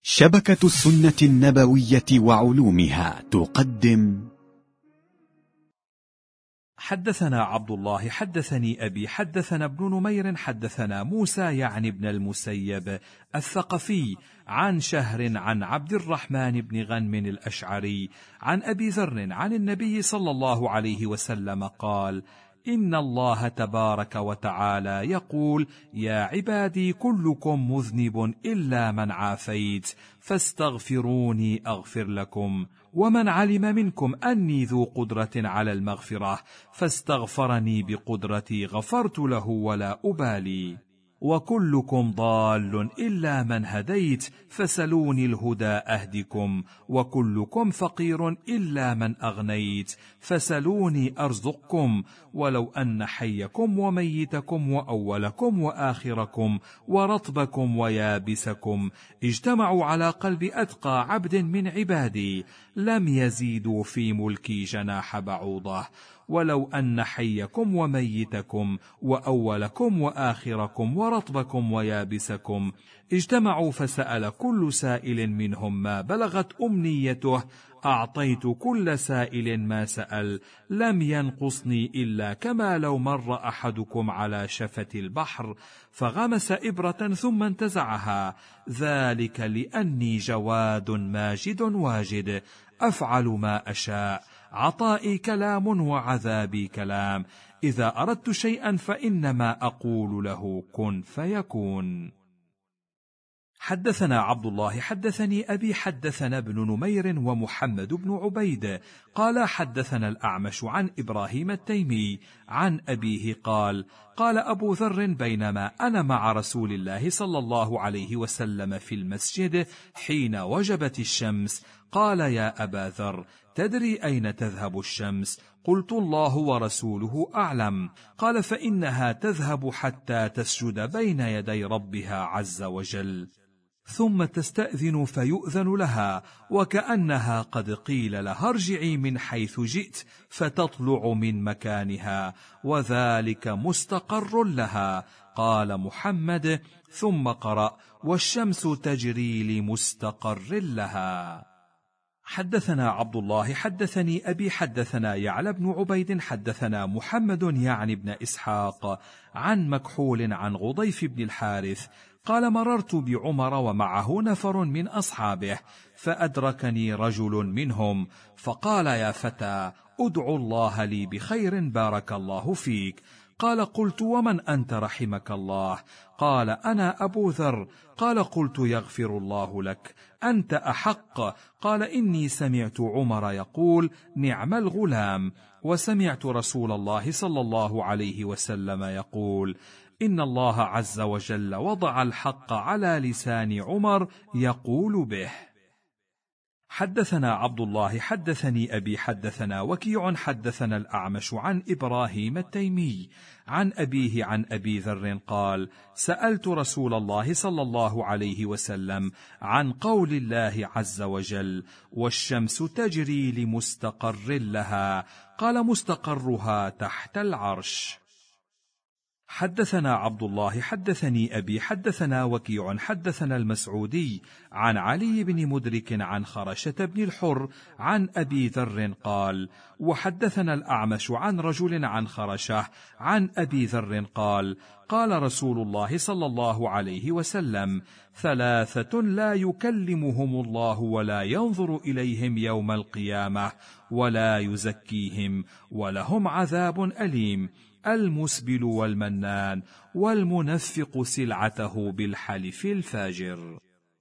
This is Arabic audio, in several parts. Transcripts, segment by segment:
شبكة السنة النبوية وعلومها تقدم. حدثنا عبد الله حدثني أبي حدثنا ابن نمير حدثنا موسى يعني ابن المسيب الثقفي عن شهر عن عبد الرحمن بن غنم الأشعري عن أبي ذر عن النبي صلى الله عليه وسلم قال: إن الله تبارك وتعالى يقول: يا عبادي كلكم مذنب إلا من عافيت فاستغفروني أغفر لكم، ومن علم منكم أني ذو قدرة على المغفرة فاستغفرني بقدرتي غفرت له ولا أبالي، وكلكم ضال إلا من هديت فسلوني الهدى أهدكم، وكلكم فقير إلا من أغنيت فسلوني أرزقكم، ولو أن حيكم وميتكم وأولكم وآخركم ورطبكم ويابسكم اجتمعوا على قلب أتقى عبد من عبادي لم يزيدوا في ملكي جناح بعوضة، ولو أن حيكم وميتكم وأولكم وآخركم ورطبكم ويابسكم اجتمعوا فسأل كل سائل منهم ما بلغت أمنيته أعطيت كل سائل ما سأل، لم ينقصني إلا كما لو مر أحدكم على شفة البحر فغمس إبرة ثم انتزعها، ذلك لأني جواد ماجد واجد أفعل ما أشاء، عطائي كلام وعذابي كلام، إذا أردت شيئا فإنما أقول له كن فيكون. حدثنا عبد الله حدثني أبي حدثنا ابن نمير ومحمد بن عبيد قال حدثنا الأعمش عن إبراهيم التيمي عن أبيه قال: قال أبو ذر: بينما أنا مع رسول الله صلى الله عليه وسلم في المسجد حين وجبت الشمس، قال: يا أبا ذر، تدري أين تذهب الشمس؟ قلت: الله ورسوله أعلم. قال: فإنها تذهب حتى تسجد بين يدي ربها عز وجل، ثم تستأذن فيؤذن لها، وكأنها قد قيل لها ارجعي من حيث جئت فتطلع من مكانها، وذلك مستقر لها. قال محمد ثم قرأ: والشمس تجري لمستقر لها. حدثنا عبد الله حدثني أبي حدثنا يعلى بن عبيد حدثنا محمد يعني بن إسحاق عن مكحول عن غضيف بن الحارث قال: مررت بعمر ومعه نفر من أصحابه، فأدركني رجل منهم فقال: يا فتى، أدعو الله لي بخير بارك الله فيك. قال: قلت: ومن أنت رحمك الله؟ قال: أنا أبو ذر. قال: قلت: يغفر الله لك، أنت أحق. قال: إني سمعت عمر يقول: نعم الغلام، وسمعت رسول الله صلى الله عليه وسلم يقول: إن الله عز وجل وضع الحق على لسان عمر يقول به. حدثنا عبد الله حدثني أبي حدثنا وكيع حدثنا الأعمش عن إبراهيم التيمي عن أبيه عن أبي ذر قال: سألت رسول الله صلى الله عليه وسلم عن قول الله عز وجل: والشمس تجري لمستقر لها، قال: مستقرها تحت العرش. حدثنا عبد الله حدثني أبي حدثنا وكيع حدثنا المسعودي عن علي بن مدرك عن خرشة بن الحر عن أبي ذر قال: وحدثنا الأعمش عن رجل عن خرشة عن أبي ذر قال: قال رسول الله صلى الله عليه وسلم: ثلاثة لا يكلمهم الله ولا ينظر إليهم يوم القيامة ولا يزكيهم ولهم عذاب أليم: المسبل والمنان والمنفق سلعته بالحلف الفاجر.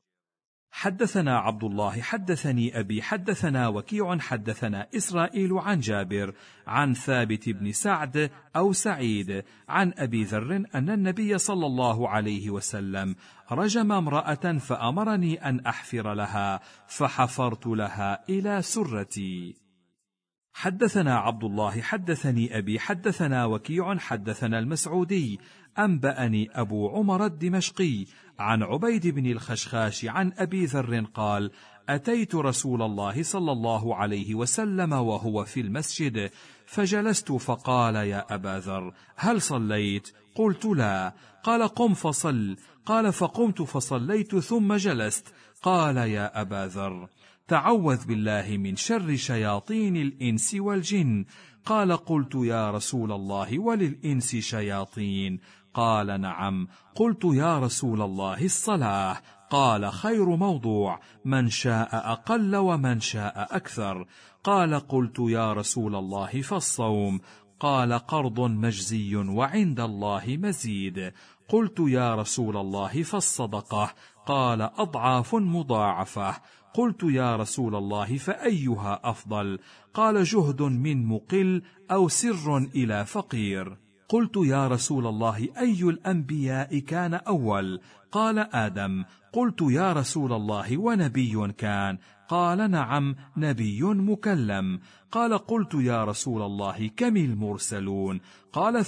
حدثنا عبد الله حدثني أبي حدثنا وكيع حدثنا إسرائيل عن جابر عن ثابت بن سعد أو سعيد عن أبي ذر أن النبي صلى الله عليه وسلم رجم امرأة فأمرني أن أحفر لها، فحفرت لها إلى سرتي. حدثنا عبد الله حدثني أبي حدثنا وكيع حدثنا المسعودي أنبأني أبو عمر الدمشقي عن عبيد بن الخشخاش عن أبي ذر قال: أتيت رسول الله صلى الله عليه وسلم وهو في المسجد، فجلست فقال: يا أبا ذر، هل صليت؟ قلت: لا. قال: قم فصل. قال: فقمت فصليت ثم جلست. قال: يا أبا ذر، تعوذ بالله من شر شياطين الإنس والجن. قال: قلت: يا رسول الله، وللإنس شياطين؟ قال: نعم. قلت: يا رسول الله، الصلاة؟ قال: خير موضوع، من شاء أقل ومن شاء أكثر. قال: قلت: يا رسول الله، فالصوم؟ قال: قرض مجزي وعند الله مزيد. قلت: يا رسول الله، فالصدقة؟ قال: أضعاف مضاعفة. قلت: يا رسول الله، فأيها أفضل؟ قال: جهد من مقل أو سر إلى فقير. قلت: يا رسول الله، أي الأنبياء كان أول؟ قال: آدم. قلت: يا رسول الله، ونبي كان؟ قال: نعم، نبي مكلم. قال: قلت: يا رسول الله، كم المرسلون؟ قال: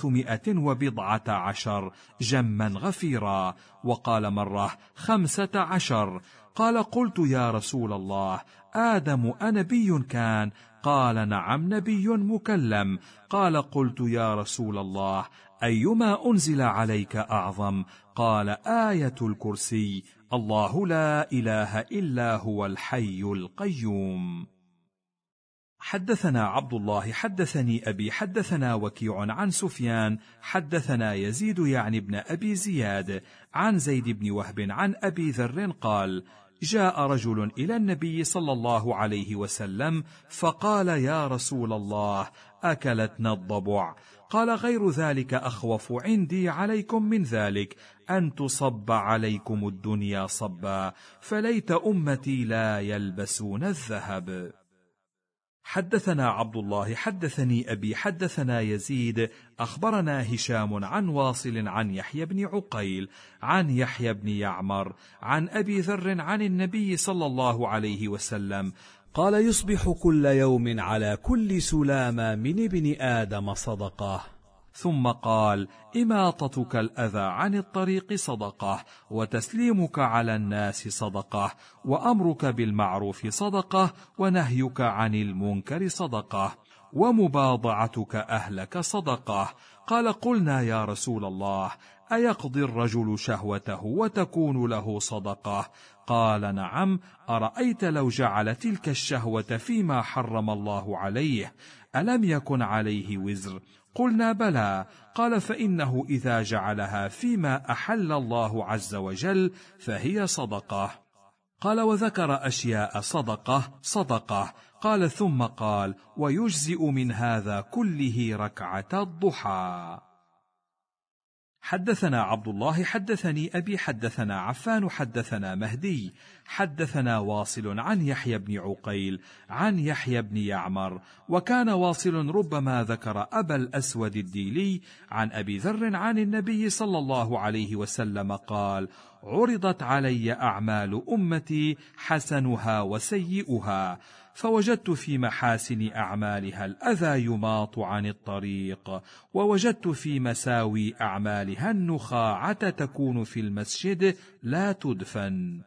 312 جما غفيرا. وقال مرة: 15. قال: قلت: يا رسول الله، آدم أنبي كان؟ قال: نعم، نبي مكلم. قال: قلت: يا رسول الله، أيما أنزل عليك أعظم؟ قال: آية الكرسي، الله لا إله إلا هو الحي القيوم. حدثنا عبد الله حدثني أبي حدثنا وكيع عن سفيان حدثنا يزيد يعني ابن أبي زياد عن زيد بن وهب عن أبي ذر قال: جاء رجل إلى النبي صلى الله عليه وسلم فقال: يا رسول الله، أكلتنا الضبع. قال: غير ذلك أخوف عندي عليكم من ذلك، أن تصب عليكم الدنيا صبا، فليت أمتي لا يلبسون الذهب. حدثنا عبد الله حدثني أبي حدثنا يزيد أخبرنا هشام عن واصل عن يحيى بن عقيل عن يحيى بن يعمر عن أبي ذر عن النبي صلى الله عليه وسلم قال: يصبح كل يوم على كل سلامة من ابن آدم صدقة. ثم قال: إماطتك الأذى عن الطريق صدقة، وتسليمك على الناس صدقة، وأمرك بالمعروف صدقة، ونهيك عن المنكر صدقة، ومباضعتك أهلك صدقة. قال: قلنا: يا رسول الله، أيقضي الرجل شهوته وتكون له صدقة؟ قال: نعم. أرأيت لو جعل تلك الشهوة فيما حرم الله عليه، ألم يكن عليه وزر؟ قلنا: بلى. قال: فإنه إذا جعلها فيما أحل الله عز وجل فهي صدقة. قال: وذكر أشياء صدقة صدقة. قال: ثم قال: ويجزئ من هذا كله ركعة الضحى. حدثنا عبد الله حدثني أبي حدثنا عفان حدثنا مهدي حدثنا واصل عن يحيى بن عقيل عن يحيى بن يعمر، وكان واصل ربما ذكر أبا الأسود الديلي عن أبي ذر عن النبي صلى الله عليه وسلم قال: عرضت علي أعمال أمتي حسنها وسيئها، فوجدت في محاسن أعمالها الأذى يماط عن الطريق، ووجدت في مساوي أعمالها النخاعة تكون في المسجد لا تدفن.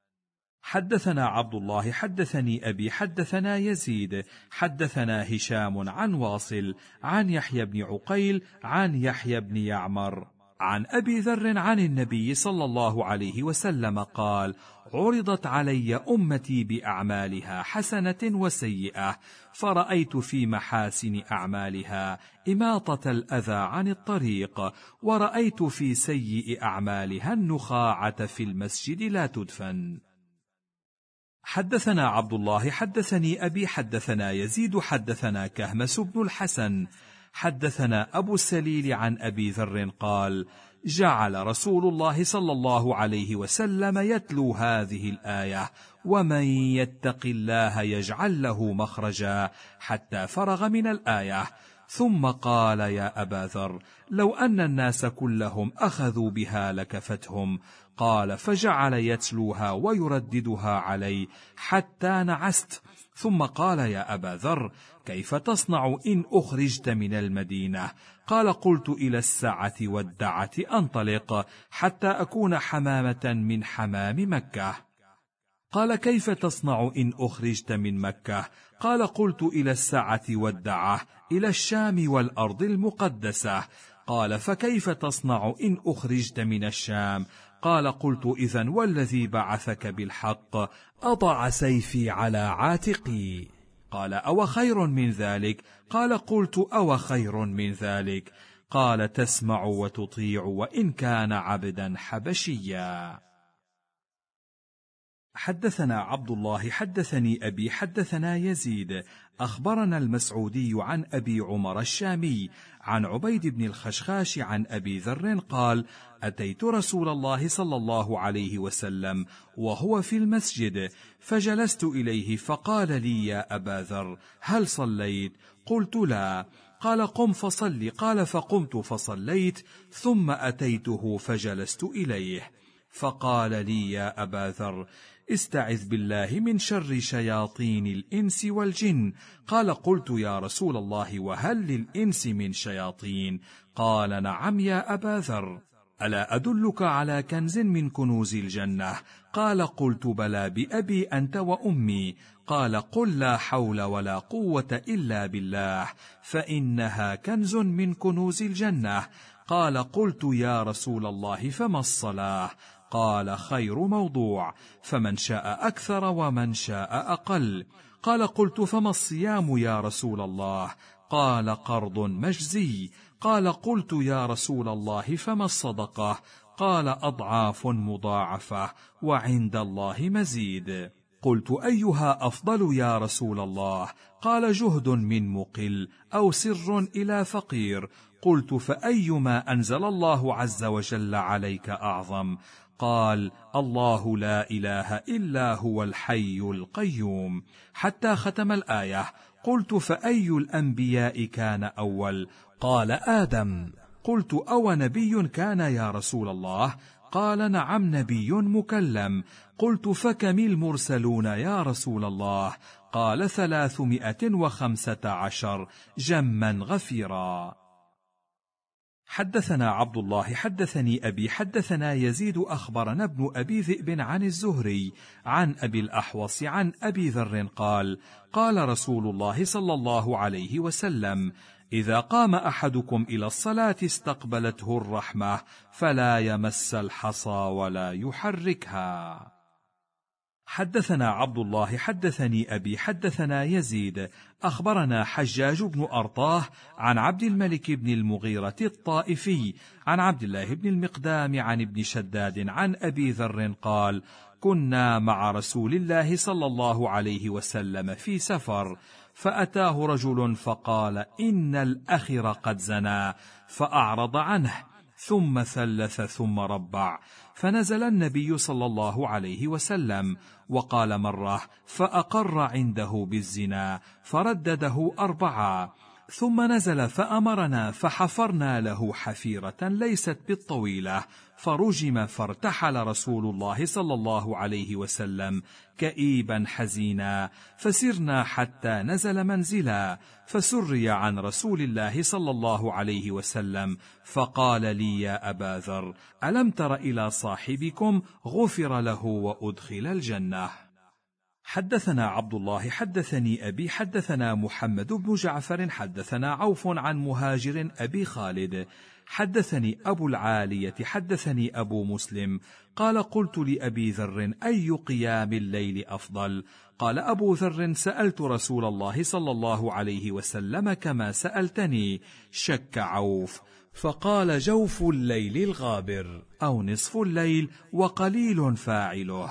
حدثنا عبد الله حدثني أبي حدثنا يزيد حدثنا هشام عن واصل عن يحيى بن عقيل عن يحيى بن يعمر عن أبي ذر عن النبي صلى الله عليه وسلم قال: عرضت علي أمتي بأعمالها حسنة وسيئة، فرأيت في محاسن أعمالها إماطة الأذى عن الطريق، ورأيت في سيئ أعمالها النخاعة في المسجد لا تدفن. حدثنا عبد الله حدثني أبي حدثنا يزيد حدثنا كهمس بن الحسن حدثنا أبو السليل عن أبي ذر قال: جعل رسول الله صلى الله عليه وسلم يتلو هذه الآية: ومن يتق الله يجعل له مخرجا، حتى فرغ من الآية، ثم قال: يا أبا ذر، لو أن الناس كلهم أخذوا بها لكفتهم. قال: فجعل يتلوها ويرددها علي حتى نعست، ثم قال: يا أبا ذر، كيف تصنع إن أخرجت من المدينة؟ قال: قلت: إلى السعة والدعة أنطلق حتى أكون حمامة من حمام مكة. قال: كيف تصنع إن أخرجت من مكة؟ قال: قلت: إلى السعة والدعة، إلى الشام والأرض المقدسة. قال: فكيف تصنع إن أخرجت من الشام؟ قال: قلت: إذن والذي بعثك بالحق أضع سيفي على عاتقي. قال: أو خير من ذلك؟ قال: قلت: أو خير من ذلك؟ قال: تسمع وتطيع وإن كان عبدا حبشيا. حدثنا عبد الله حدثني أبي حدثنا يزيد أخبرنا المسعودي عن أبي عمر الشامي عن عبيد بن الخشخاش عن أبي ذر قال: أتيت رسول الله صلى الله عليه وسلم وهو في المسجد، فجلست إليه فقال لي: يا أبا ذر، هل صليت؟ قلت: لا. قال: قم فصل. قال: فقمت فصليت، ثم أتيته فجلست إليه، فقال لي: يا أبا ذر، استعذ بالله من شر شياطين الإنس والجن. قال: قلت: يا رسول الله، وهل للإنس من شياطين؟ قال: نعم يا أبا ذر. ألا أدلك على كنز من كنوز الجنة؟ قال: قلت: بلى، بأبي أنت وأمي. قال: قل: لا حول ولا قوة إلا بالله، فإنها كنز من كنوز الجنة. قال: قلت: يا رسول الله، فما الصلاة؟ قال: خير موضوع، فمن شاء أكثر ومن شاء أقل. قال: قلت: فما الصيام يا رسول الله؟ قال: قرض مجزي. قال: قلت: يا رسول الله، فما الصدقة؟ قال: أضعاف مضاعفة، وعند الله مزيد. قلت: أيها أفضل يا رسول الله؟ قال: جهد من مقل، أو سر إلى فقير. قلت: فأيما أنزل الله عز وجل عليك أعظم؟ قال: الله لا إله إلا هو الحي القيوم، حتى ختم الآية. قلت: فأي الأنبياء كان أول؟ قال: آدم. قلت: أو نبي كان يا رسول الله؟ قال: نعم، نبي مكلم. قلت: فكم المرسلون يا رسول الله؟ قال: 315 جما غفيرا. حدثنا عبد الله حدثني أبي حدثنا يزيد أخبرنا ابن أبي ذئب عن الزهري عن أبي الأحوص عن أبي ذر قال: قال رسول الله صلى الله عليه وسلم: إذا قام أحدكم إلى الصلاة استقبلته الرحمة، فلا يمس الحصى ولا يحركها. حدثنا عبد الله حدثني أبي حدثنا يزيد أخبرنا حجاج بن أرطاه عن عبد الملك بن المغيرة الطائفي عن عبد الله بن المقدام عن ابن شداد عن أبي ذر قال: كنا مع رسول الله صلى الله عليه وسلم في سفر، فأتاه رجل فقال: إن الأخر قد زنى، فأعرض عنه، ثم ثلث ثم ربع، فنزل النبي صلى الله عليه وسلم وقال مرة، فأقر عنده بالزنا، فردده 4، ثم نزل فأمرنا فحفرنا له حفيرة ليست بالطويلة، فرجم، فارتحل رسول الله صلى الله عليه وسلم كئيبا حزينا، فسرنا حتى نزل منزلا، فسري عن رسول الله صلى الله عليه وسلم، فقال لي: يا أبا ذر، ألم تر إلى صاحبكم غفر له وأدخل الجنة. حدثنا عبد الله حدثني أبي حدثنا محمد بن جعفر حدثنا عوف عن مهاجر أبي خالد حدثني أبو العالية حدثني أبو مسلم قال: قلت لأبي ذر: أي قيام الليل أفضل؟ قال أبو ذر: سألت رسول الله صلى الله عليه وسلم كما سألتني. شك عوف فقال: جوف الليل الغابر، أو نصف الليل وقليل فاعله.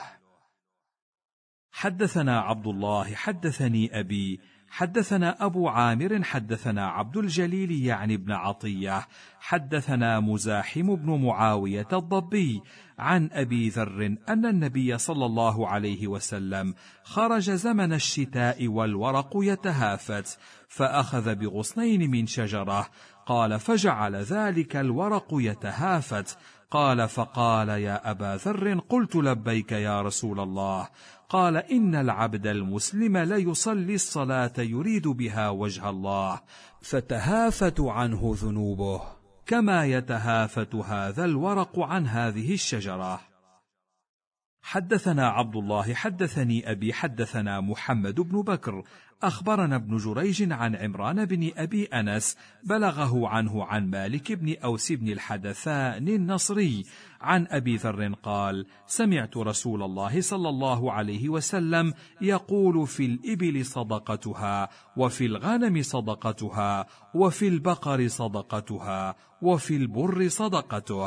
حدثنا عبد الله حدثني أبي حدثنا أبو عامر حدثنا عبد الجليل يعني ابن عطية حدثنا مزاحم بن معاوية الضبي عن أبي ذر أن النبي صلى الله عليه وسلم خرج زمن الشتاء والورق يتهافت، فأخذ بغصنين من شجرة، قال: فجعل ذلك الورق يتهافت. قال: فقال: يا أبا ذر. قلت: لبيك يا رسول الله. قال: إن العبد المسلم ليصلي الصلاة يريد بها وجه الله، فتهافت عنه ذنوبه كما يتهافت هذا الورق عن هذه الشجرة. حدثنا عبد الله حدثني أبي حدثنا محمد بن بكر أخبرنا ابن جريج عن عمران بن أبي أنس بلغه عنه عن مالك بن أوس بن الحدثان النصري عن أبي ذر قال: سمعت رسول الله صلى الله عليه وسلم يقول: في الإبل صدقتها، وفي الغنم صدقتها، وفي البقر صدقتها، وفي البر صدقته.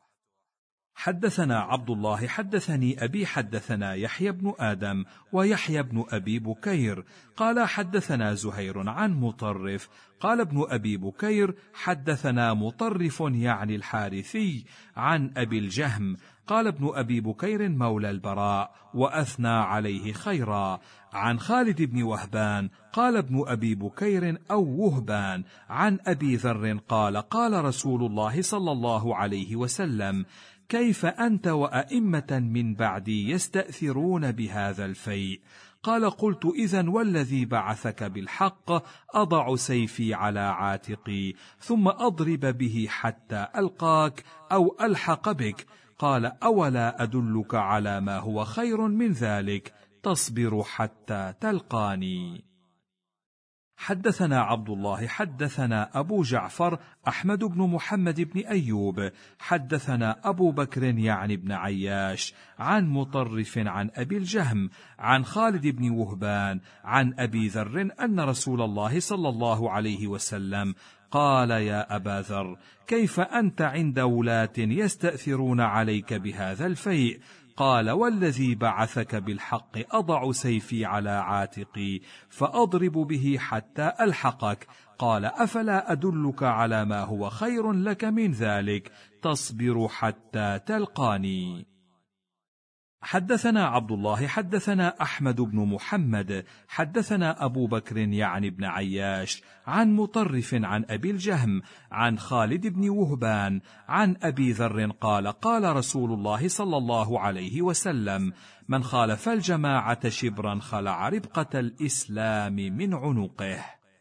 حدثنا عبد الله حدثني أبي حدثنا يحيى بن آدم ويحيى بن أبي بكير قال حدثنا زهير عن مطرف قال ابن أبي بكير حدثنا مطرف يعني الحارثي عن أبي الجهم قال ابن أبي بكير مولى البراء وأثنى عليه خيرا عن خالد بن وهبان قال ابن أبي بكير أو وهبان عن أبي ذر قال: قال رسول الله صلى الله عليه وسلم: كيف أنت وأئمة من بعدي يستأثرون بهذا الفيء؟ قال: قلت: إذن والذي بعثك بالحق أضع سيفي على عاتقي ثم أضرب به حتى ألقاك أو ألحق بك. قال: أولا أدلك على ما هو خير من ذلك؟ تصبر حتى تلقاني. حدثنا عبد الله حدثنا أبو جعفر أحمد بن محمد بن أيوب حدثنا أبو بكر يعني بن عياش عن مطرف عن أبي الجهم عن خالد بن وهبان عن أبي ذر أن رسول الله صلى الله عليه وسلم قال: يا أبا ذر، كيف أنت عند ولاة يستأثرون عليك بهذا الفيء؟ قال: والذي بعثك بالحق أضع سيفي على عاتقي فأضرب به حتى ألحقك. قال: أفلا أدلك على ما هو خير لك من ذلك؟ تصبر حتى تلقاني. حدثنا عبد الله حدثنا أحمد بن محمد حدثنا أبو بكر يعني بن عياش عن مطرف عن أبي الجهم عن خالد بن وهبان عن أبي ذر قال: قال رسول الله صلى الله عليه وسلم: من خالف الجماعة شبرا خلع ربقة الإسلام من عنقه.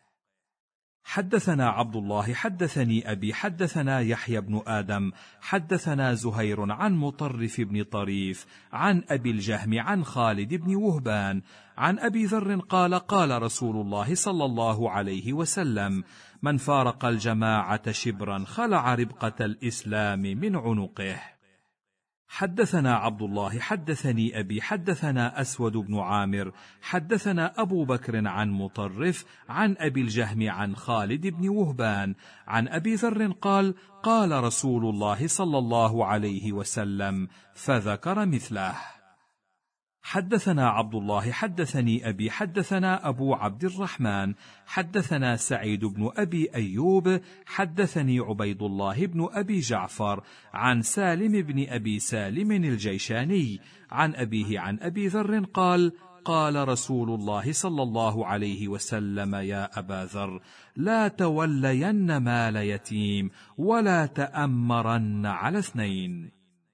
حدثنا عبد الله حدثني أبي حدثنا يحيى بن آدم حدثنا زهير عن مطرف بن طريف عن أبي الجهم عن خالد بن وهبان عن أبي ذر قال: قال رسول الله صلى الله عليه وسلم: من فارق الجماعة شبرا خلع ربقة الإسلام من عنقه. حدثنا عبد الله حدثني أبي حدثنا أسود بن عامر حدثنا أبو بكر عن مطرف عن أبي الجهم عن خالد بن وهبان عن أبي ذر قال: قال رسول الله صلى الله عليه وسلم، فذكر مثله. حدثنا عبد الله حدثني أبي حدثنا أبو عبد الرحمن حدثنا سعيد بن أبي أيوب حدثني عبيد الله بن أبي جعفر عن سالم بن أبي سالم الجيشاني عن أبيه عن أبي ذر قال: قال رسول الله صلى الله عليه وسلم: يا أبا ذر، لا تولين مال يتيم ولا تأمرن على اثنين.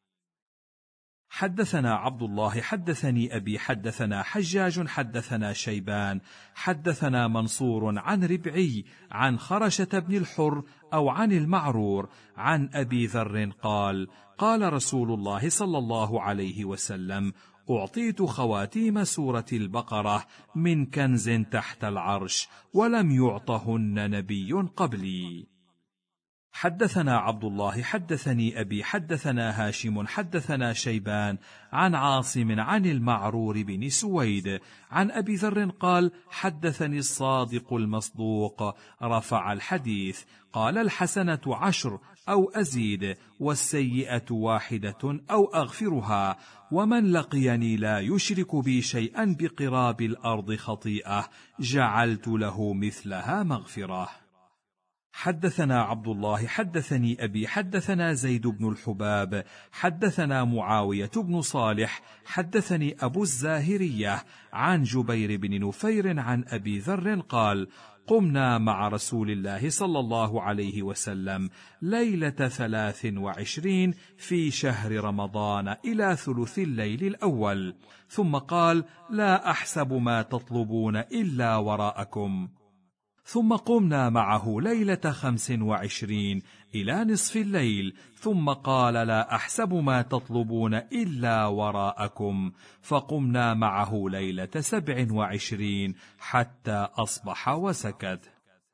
حدثنا عبد الله حدثني أبي حدثنا حجاج حدثنا شيبان حدثنا منصور عن ربعي عن خرشة بن الحر أو عن المعرور عن أبي ذر قال: قال رسول الله صلى الله عليه وسلم: أعطيت خواتيم سورة البقرة من كنز تحت العرش ولم يعطهن نبي قبلي. حدثنا عبد الله حدثني أبي حدثنا هاشم حدثنا شيبان عن عاصم عن المعرور بن سويد عن أبي ذر قال: حدثني الصادق المصدوق رفع الحديث قال: الحسنة 10 أو أزيد، والسيئة 1 أو أغفرها، ومن لقيني لا يشرك بي شيئا بقراب الأرض خطيئة جعلت له مثلها مغفرة. حدثنا عبد الله حدثني أبي حدثنا زيد بن الحباب حدثنا معاوية بن صالح حدثني أبو الزاهرية عن جبير بن نفير عن أبي ذر قال: قمنا مع رسول الله صلى الله عليه وسلم ليلة 23 في شهر رمضان إلى ثلث الليل الأول، ثم قال: لا أحسب ما تطلبون إلا وراءكم. ثم قمنا معه ليلة 25 إلى نصف الليل، ثم قال: لا أحسب ما تطلبون إلا وراءكم، فقمنا معه ليلة 27 حتى أصبح وسكت.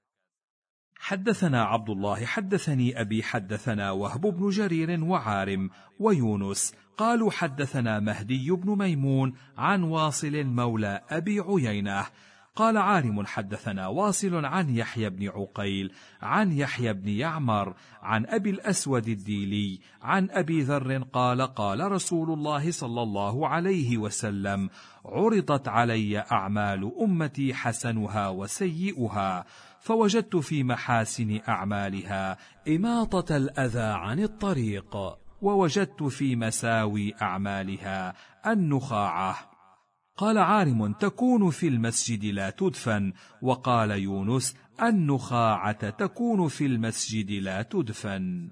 حدثنا عبد الله حدثني أبي حدثنا وهب بن جرير وعارم ويونس قالوا حدثنا مهدي بن ميمون عن واصل مولى أبي عيينة قال عارم حدثنا واصل عن يحيى بن عقيل عن يحيى بن يعمر عن أبي الأسود الديلي عن أبي ذر قال: قال رسول الله صلى الله عليه وسلم: عرضت علي أعمال أمتي حسنها وسيئها، فوجدت في محاسن أعمالها إماطة الأذى عن الطريق، ووجدت في مساوي أعمالها النخاعة. قال عارم: تكون في المسجد لا تدفن. وقال يونس: النخاعة تكون في المسجد لا تدفن.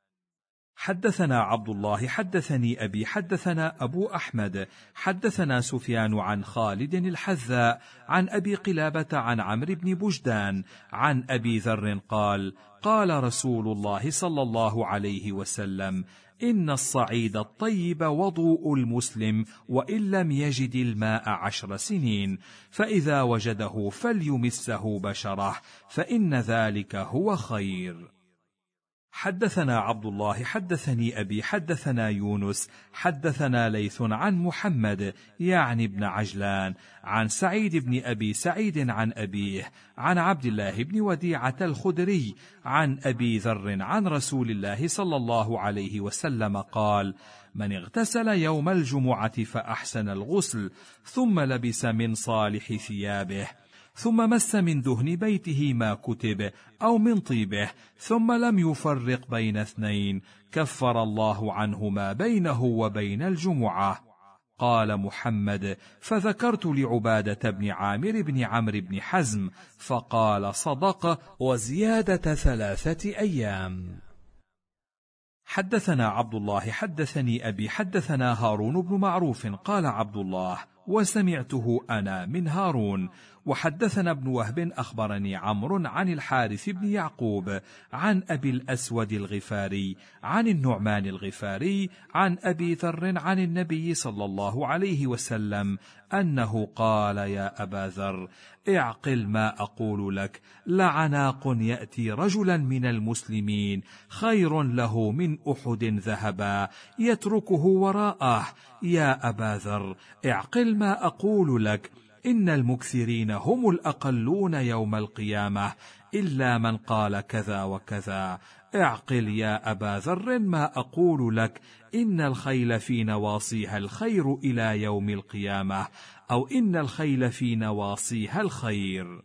حدثنا عبد الله حدثني أبي حدثنا أبو أحمد حدثنا سفيان عن خالد الحذاء عن أبي قلابة عن عمرو بن بجدان عن أبي ذر قال: قال رسول الله صلى الله عليه وسلم: إن الصعيد الطيب وضوء المسلم، وإن لم يجد الماء 10 سنين، فإذا وجده فليمسه بشره، فإن ذلك هو خير. حدثنا عبد الله حدثني أبي حدثنا يونس حدثنا ليث عن محمد يعني ابن عجلان عن سعيد بن أبي سعيد عن أبيه عن عبد الله بن وديعة الخدري عن أبي ذر عن رسول الله صلى الله عليه وسلم قال: من اغتسل يوم الجمعة فأحسن الغسل، ثم لبس من صالح ثيابه، ثم مس من دهن بيته ما كتب أو من طيبه، ثم لم يفرق بين اثنين، كفر الله عنه ما بينه وبين الجمعة. قال محمد: فذكرت لعبادة بن عامر بن عمرو بن حزم، فقال: صدق، وزيادة 3 أيام. حدثنا عبد الله حدثني أبي حدثنا هارون بن معروف قال عبد الله: وسمعته أنا من هارون. وحدثنا ابن وهب أخبرني عمرو عن الحارث بن يعقوب عن أبي الأسود الغفاري عن النعمان الغفاري عن أبي ذر عن النبي صلى الله عليه وسلم أنه قال: يا أبا ذر، اعقل ما أقول لك، لعناق يأتي رجلا من المسلمين خير له من أحد ذهبا يتركه وراءه. يا أبا ذر، اعقل ما أقول لك، إن المكثرين هم الأقلون يوم القيامة، إلا من قال كذا وكذا. اعقل يا أبا ذر ما أقول لك، إن الخيل في نواصيها الخير إلى يوم القيامة، أو إن الخيل في نواصيها الخير.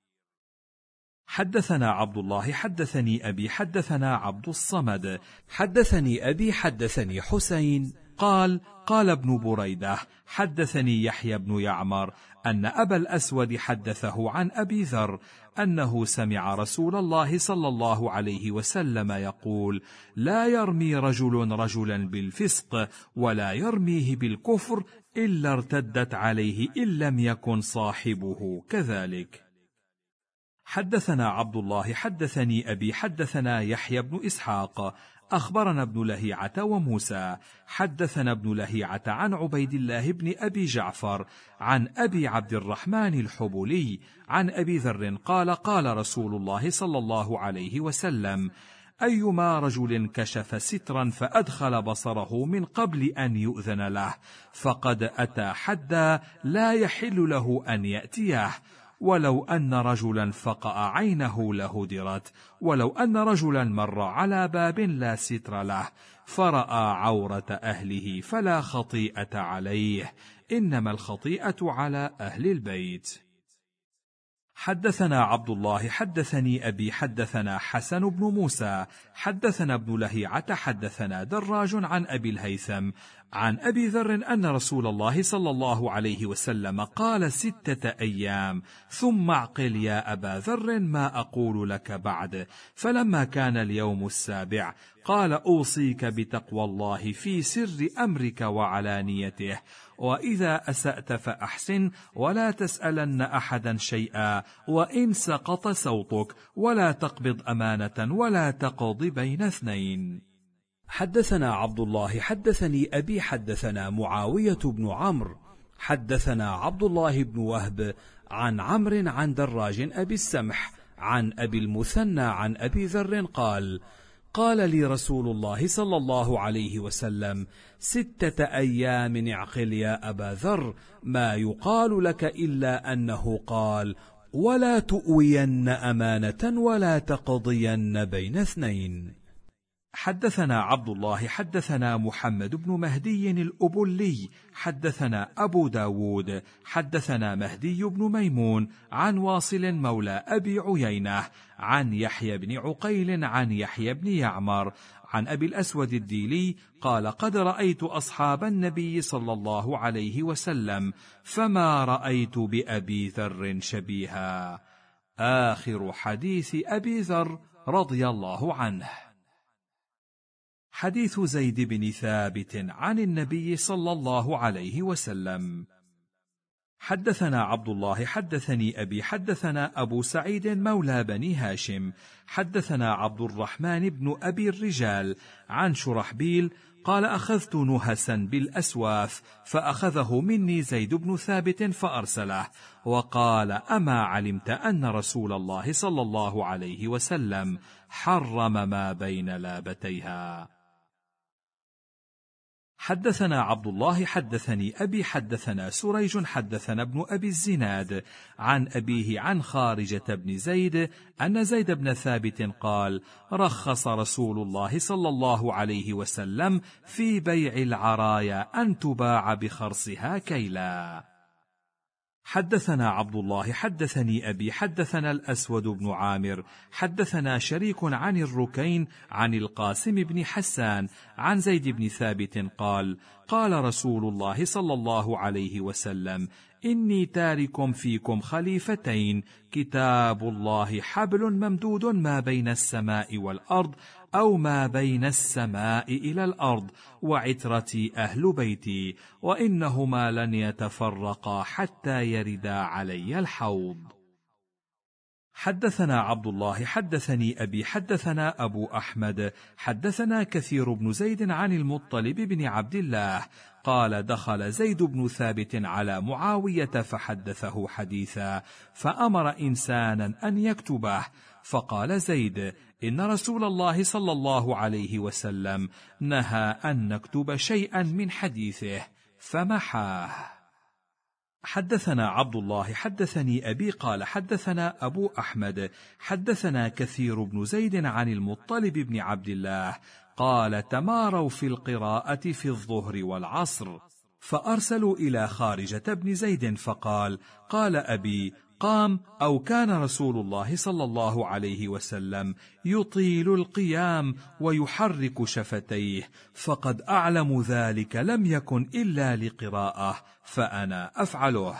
حدثنا عبد الله حدثني أبي حدثنا عبد الصمد حدثني أبي حدثني حسين قال: قال ابن بريدة: حدثني يحيى بن يعمر أن أبا الأسود حدثه عن أبي ذر أنه سمع رسول الله صلى الله عليه وسلم يقول: لا يرمي رجل رجلا بالفسق، ولا يرميه بالكفر، إلا ارتدت عليه إن لم يكن صاحبه كذلك. حدثنا عبد الله حدثني أبي حدثنا يحيى بن إسحاق أخبرنا ابن لهيعة وموسى حدثنا ابن لهيعة عن عبيد الله بن أبي جعفر عن أبي عبد الرحمن الحبلي عن أبي ذر قال: قال رسول الله صلى الله عليه وسلم: أيما رجل كشف سترا فأدخل بصره من قبل أن يؤذن له، فقد أتى حدا لا يحل له أن يأتيه، ولو أن رجلا فقأ عينه لهدرت، ولو أن رجلا مر على باب لا ستر له فرأى عورة أهله فلا خطيئة عليه، إنما الخطيئة على أهل البيت. حدثنا عبد الله حدثني أبي حدثنا حسن بن موسى حدثنا ابن لهيعة حدثنا دراج عن أبي الهيثم عن أبي ذر أن رسول الله صلى الله عليه وسلم قال: 6 أيام، ثم اعقل يا أبا ذر ما أقول لك بعد. فلما كان اليوم 7 قال: أوصيك بتقوى الله في سر أمرك وعلانيته، وإذا أسأت فأحسن، ولا تسألن أحدا شيئا، وإن سقط صوتك، ولا تقبض أمانة، ولا تقض بين اثنين. حدثنا عبد الله حدثني أبي حدثنا معاوية بن عمرو حدثنا عبد الله بن وهب عن عمرو عن دراج أبي السمح عن أبي المثنى عن أبي ذر قال: قال لي رسول الله صلى الله عليه وسلم: 6 أيام اعقل يا أبا ذر، ما يقال لك إلا أنه قال: ولا تؤوين أمانة، ولا تقضين بين اثنين. حدثنا عبد الله حدثنا محمد بن مهدي الأبلي حدثنا أبو داود حدثنا مهدي بن ميمون عن واصل مولى أبي عيينة عن يحيى بن عقيل عن يحيى بن يعمر عن أبي الأسود الديلي قال: قد رأيت أصحاب النبي صلى الله عليه وسلم، فما رأيت بأبي ذر شبيها. آخر حديث أبي ذر رضي الله عنه. حديث زيد بن ثابت عن النبي صلى الله عليه وسلم. حدثنا عبد الله حدثني أبي حدثنا أبو سعيد مولى بني هاشم حدثنا عبد الرحمن بن أبي الرجال عن شرحبيل قال: أخذت نهسا بالأسواف، فأخذه مني زيد بن ثابت فأرسله، وقال: أما علمت أن رسول الله صلى الله عليه وسلم حرم ما بين لابتيها. حدثنا عبد الله حدثني أبي حدثنا سريج حدثنا ابن أبي الزناد عن أبيه عن خارجة بن زيد أن زيد بن ثابت قال: رخص رسول الله صلى الله عليه وسلم في بيع العرايا أن تباع بخرصها كيلا. حدثنا عبد الله حدثني أبي حدثنا الأسود بن عامر حدثنا شريك عن الركين عن القاسم بن حسان عن زيد بن ثابت قال: قال رسول الله صلى الله عليه وسلم: إني تارك فيكم خليفتين، كتاب الله حبل ممدود ما بين السماء والأرض، أو ما بين السماء إلى الأرض، وعترتي أهل بيتي، وإنهما لن يتفرقا حتى يردا علي الحوض. حدثنا عبد الله حدثني أبي حدثنا أبو أحمد حدثنا كثير بن زيد عن المطلب بن عبد الله قال: دخل زيد بن ثابت على معاوية فحدثه حديثا، فأمر إنسانا أن يكتبه، فقال زيد: إن رسول الله صلى الله عليه وسلم نهى أن نكتب شيئا من حديثه، فمحاه. حدثنا عبد الله حدثني أبي قال: حدثنا أبو أحمد حدثنا كثير بن زيد عن المطلب بن عبد الله قال: تماروا في القراءة في الظهر والعصر، فأرسلوا إلى خارجة بن زيد فقال: قال أبي: قام أو كان رسول الله صلى الله عليه وسلم يطيل القيام ويحرك شفتيه، فقد أعلم ذلك لم يكن إلا لقراءة، فأنا أفعله.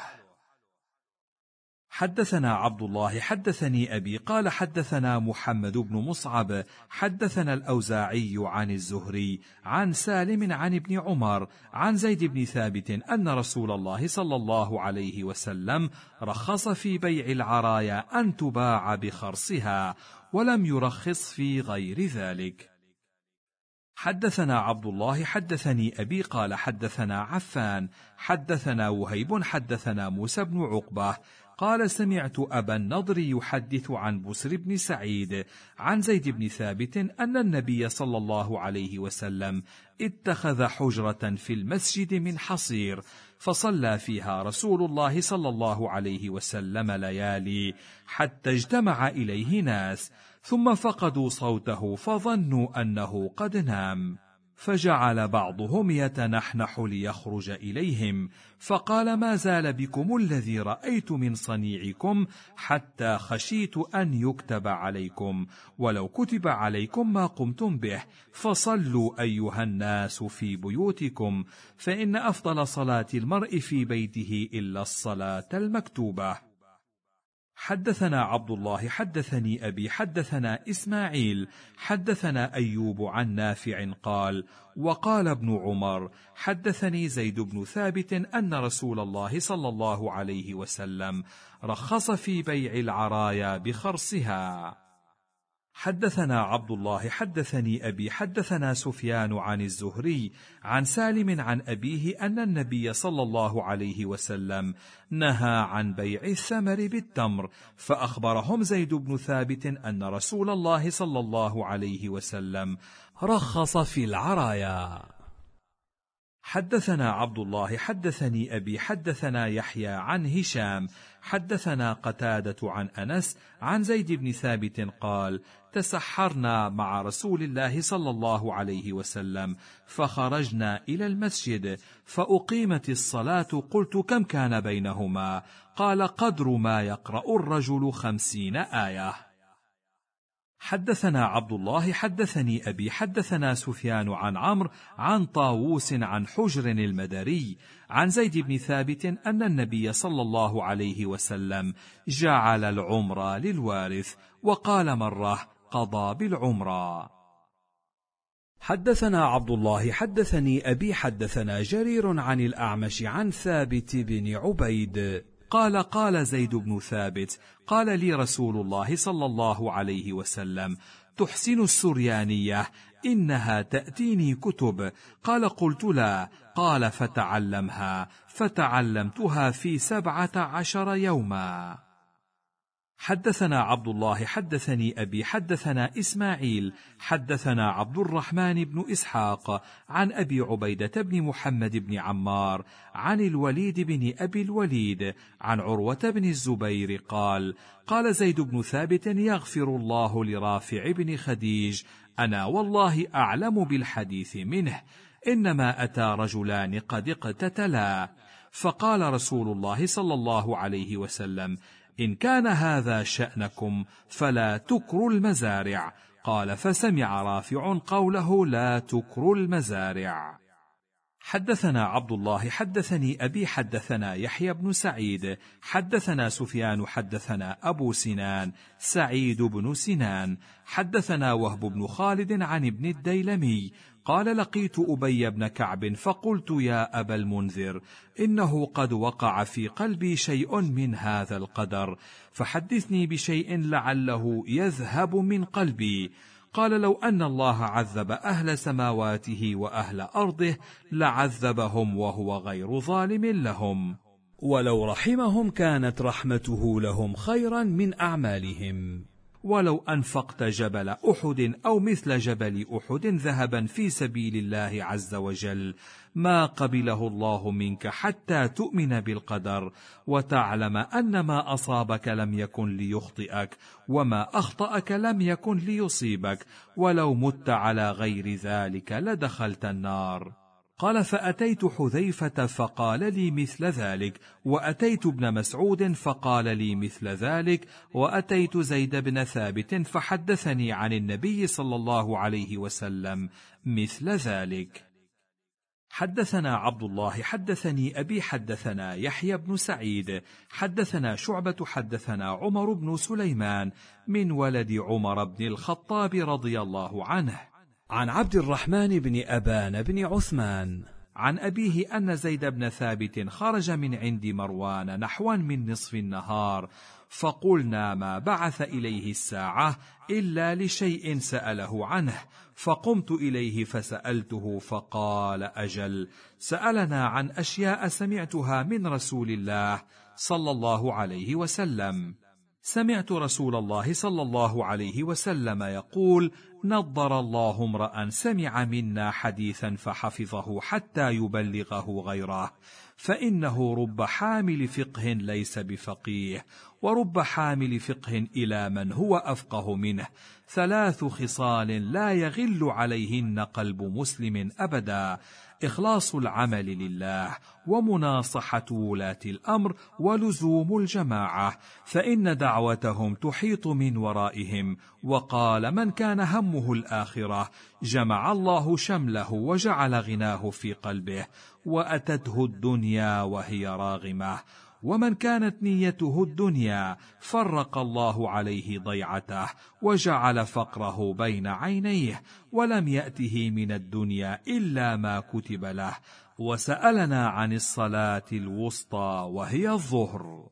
حدثنا عبد الله حدثني أبي قال: حدثنا محمد بن مصعب حدثنا الأوزاعي عن الزهري عن سالم عن ابن عمر عن زيد بن ثابت أن رسول الله صلى الله عليه وسلم رخص في بيع العرايا أن تباع بخرصها، ولم يرخص في غير ذلك. حدثنا عبد الله حدثني أبي قال: حدثنا عفان حدثنا وهيب حدثنا موسى بن عقبة قال: سمعت أبا النضر يحدث عن بسر بن سعيد عن زيد بن ثابت أن النبي صلى الله عليه وسلم اتخذ حجرة في المسجد من حصير، فصلى فيها رسول الله صلى الله عليه وسلم ليالي حتى اجتمع إليه ناس، ثم فقدوا صوته فظنوا أنه قد نام، فجعل بعضهم يتنحنح ليخرج إليهم، فقال: ما زال بكم الذي رأيت من صنيعكم حتى خشيت أن يكتب عليكم، ولو كتب عليكم ما قمتم به، فصلوا أيها الناس في بيوتكم، فإن أفضل صلاة المرء في بيته إلا الصلاة المكتوبة. حدثنا عبد الله حدثني أبي حدثنا إسماعيل حدثنا أيوب عن نافع قال: وقال ابن عمر: حدثني زيد بن ثابت أن رسول الله صلى الله عليه وسلم رخص في بيع العرايا بخرصها. حدثنا عبد الله حدثني أبي حدثنا سفيان عن الزهري عن سالم عن أبيه أن النبي صلى الله عليه وسلم نهى عن بيع الثمر بالتمر، فأخبرهم زيد بن ثابت أن رسول الله صلى الله عليه وسلم رخص في العرايا. حدثنا عبد الله حدثني أبي حدثنا يحيى عن هشام حدثنا قتادة عن أنس عن زيد بن ثابت قال: تسحرنا مع رسول الله صلى الله عليه وسلم فخرجنا إلى المسجد فأقيمت الصلاة، قلت: كم كان بينهما؟ قال: قدر ما يقرأ الرجل 50 آية. حدثنا عبد الله حدثني أبي حدثنا سفيان عن عمرو عن طاووس عن حجر المدري عن زيد بن ثابت أن النبي صلى الله عليه وسلم جعل العمر للوارث، وقال مرة: قضى بالعمرة. حدثنا عبد الله حدثني أبي حدثنا جرير عن الأعمش عن ثابت بن عبيد قال: قال زيد بن ثابت: قال لي رسول الله صلى الله عليه وسلم: تحسن السريانية، إنها تأتيني كتب. قال: قلت: لا. قال: فتعلمها. فتعلمتها في 17 يوما. حدثنا عبد الله حدثني أبي حدثنا إسماعيل حدثنا عبد الرحمن بن إسحاق عن أبي عبيدة بن محمد بن عمار عن الوليد بن أبي الوليد عن عروة بن الزبير قال: قال زيد بن ثابت: يغفر الله لرافع بن خديج، أنا والله أعلم بالحديث منه، إنما أتى رجلان قد اقتتلا، فقال رسول الله صلى الله عليه وسلم: إن كان هذا شأنكم فلا تكروا المزارع. قال: فسمع رافع قوله: لا تكروا المزارع. حدثنا عبد الله حدثني أبي حدثنا يحيى بن سعيد حدثنا سفيان حدثنا أبو سنان سعيد بن سنان حدثنا وهب بن خالد عن ابن الديلمي قال: لقيت أبي بن كعب فقلت: يا أبا المنذر، إنه قد وقع في قلبي شيء من هذا القدر، فحدثني بشيء لعله يذهب من قلبي. قال: لو أن الله عذب أهل سماواته وأهل أرضه لعذبهم وهو غير ظالم لهم، ولو رحمهم كانت رحمته لهم خيرا من أعمالهم. ولو أنفقت جبل أحد أو مثل جبل أحد ذهبا في سبيل الله عز وجل ما قبله الله منك حتى تؤمن بالقدر، وتعلم أن ما أصابك لم يكن ليخطئك، وما أخطأك لم يكن ليصيبك، ولو مت على غير ذلك لدخلت النار. قال: فأتيت حذيفة فقال لي مثل ذلك، وأتيت ابن مسعود فقال لي مثل ذلك، وأتيت زيد بن ثابت فحدثني عن النبي صلى الله عليه وسلم مثل ذلك. حدثنا عبد الله حدثني أبي حدثنا يحيى بن سعيد حدثنا شعبة حدثنا عمر بن سليمان من ولد عمر بن الخطاب رضي الله عنه عن عبد الرحمن بن أبان بن عثمان عن أبيه أن زيد بن ثابت خرج من عند مروان نحوا من نصف النهار، فقلنا: ما بعث إليه الساعة إلا لشيء سأله عنه، فقمت إليه فسألته فقال: أجل، سألنا عن أشياء سمعتها من رسول الله صلى الله عليه وسلم. سمعت رسول الله صلى الله عليه وسلم يقول: نضر الله امرأ سمع منا حديثا فحفظه حتى يبلغه غيره، فإنه رب حامل فقه ليس بفقيه، ورب حامل فقه إلى من هو أفقه منه، 3 خصال لا يغل عليهن قلب مسلم أبدا: إخلاص العمل لله، ومناصحة ولاة الأمر، ولزوم الجماعة، فإن دعوتهم تحيط من ورائهم. وقال: من كان همه الآخرة جمع الله شمله وجعل غناه في قلبه، وأتته الدنيا وهي راغمة. ومن كانت نيته الدنيا فرق الله عليه ضيعته وجعل فقره بين عينيه، ولم يأته من الدنيا إلا ما كتب له. وسألنا عن الصلاة الوسطى وهي الظهر.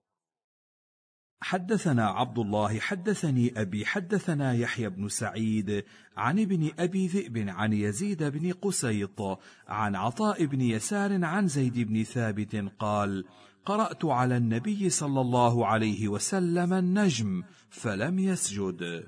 حدثنا عبد الله حدثني أبي حدثنا يحيى بن سعيد عن ابن أبي ذئب عن يزيد بن قسيط عن عطاء بن يسار عن زيد بن ثابت قال: قرأت على النبي صلى الله عليه وسلم النجم فلم يسجد.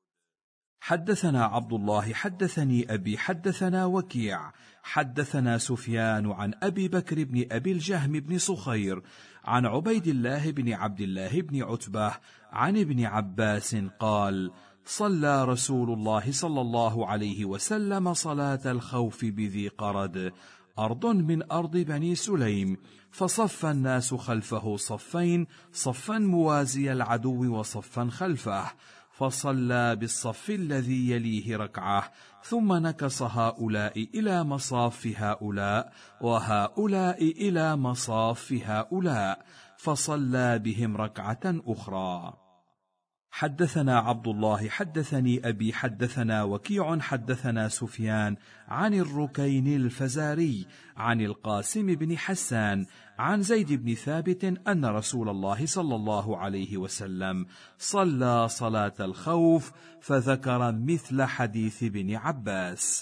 حدثنا عبد الله حدثني أبي حدثنا وكيع حدثنا سفيان عن أبي بكر بن أبي الجهم بن صخير عن عبيد الله بن عبد الله بن عتبة عن ابن عباس قال: صلى رسول الله صلى الله عليه وسلم صلاة الخوف بذي قرد، أرض من أرض بني سليم، فصف الناس خلفه صفين، صفا موازي العدو وصفا خلفه، فصلى بالصف الذي يليه ركعة، ثم نكص هؤلاء إلى مصاف هؤلاء وهؤلاء إلى مصاف هؤلاء، فصلى بهم ركعة أخرى. حدثنا عبد الله حدثني أبي حدثنا وكيع حدثنا سفيان عن الركين الفزاري عن القاسم بن حسان عن زيد بن ثابت أن رسول الله صلى الله عليه وسلم صلى صلاة الخوف، فذكر مثل حديث ابن عباس.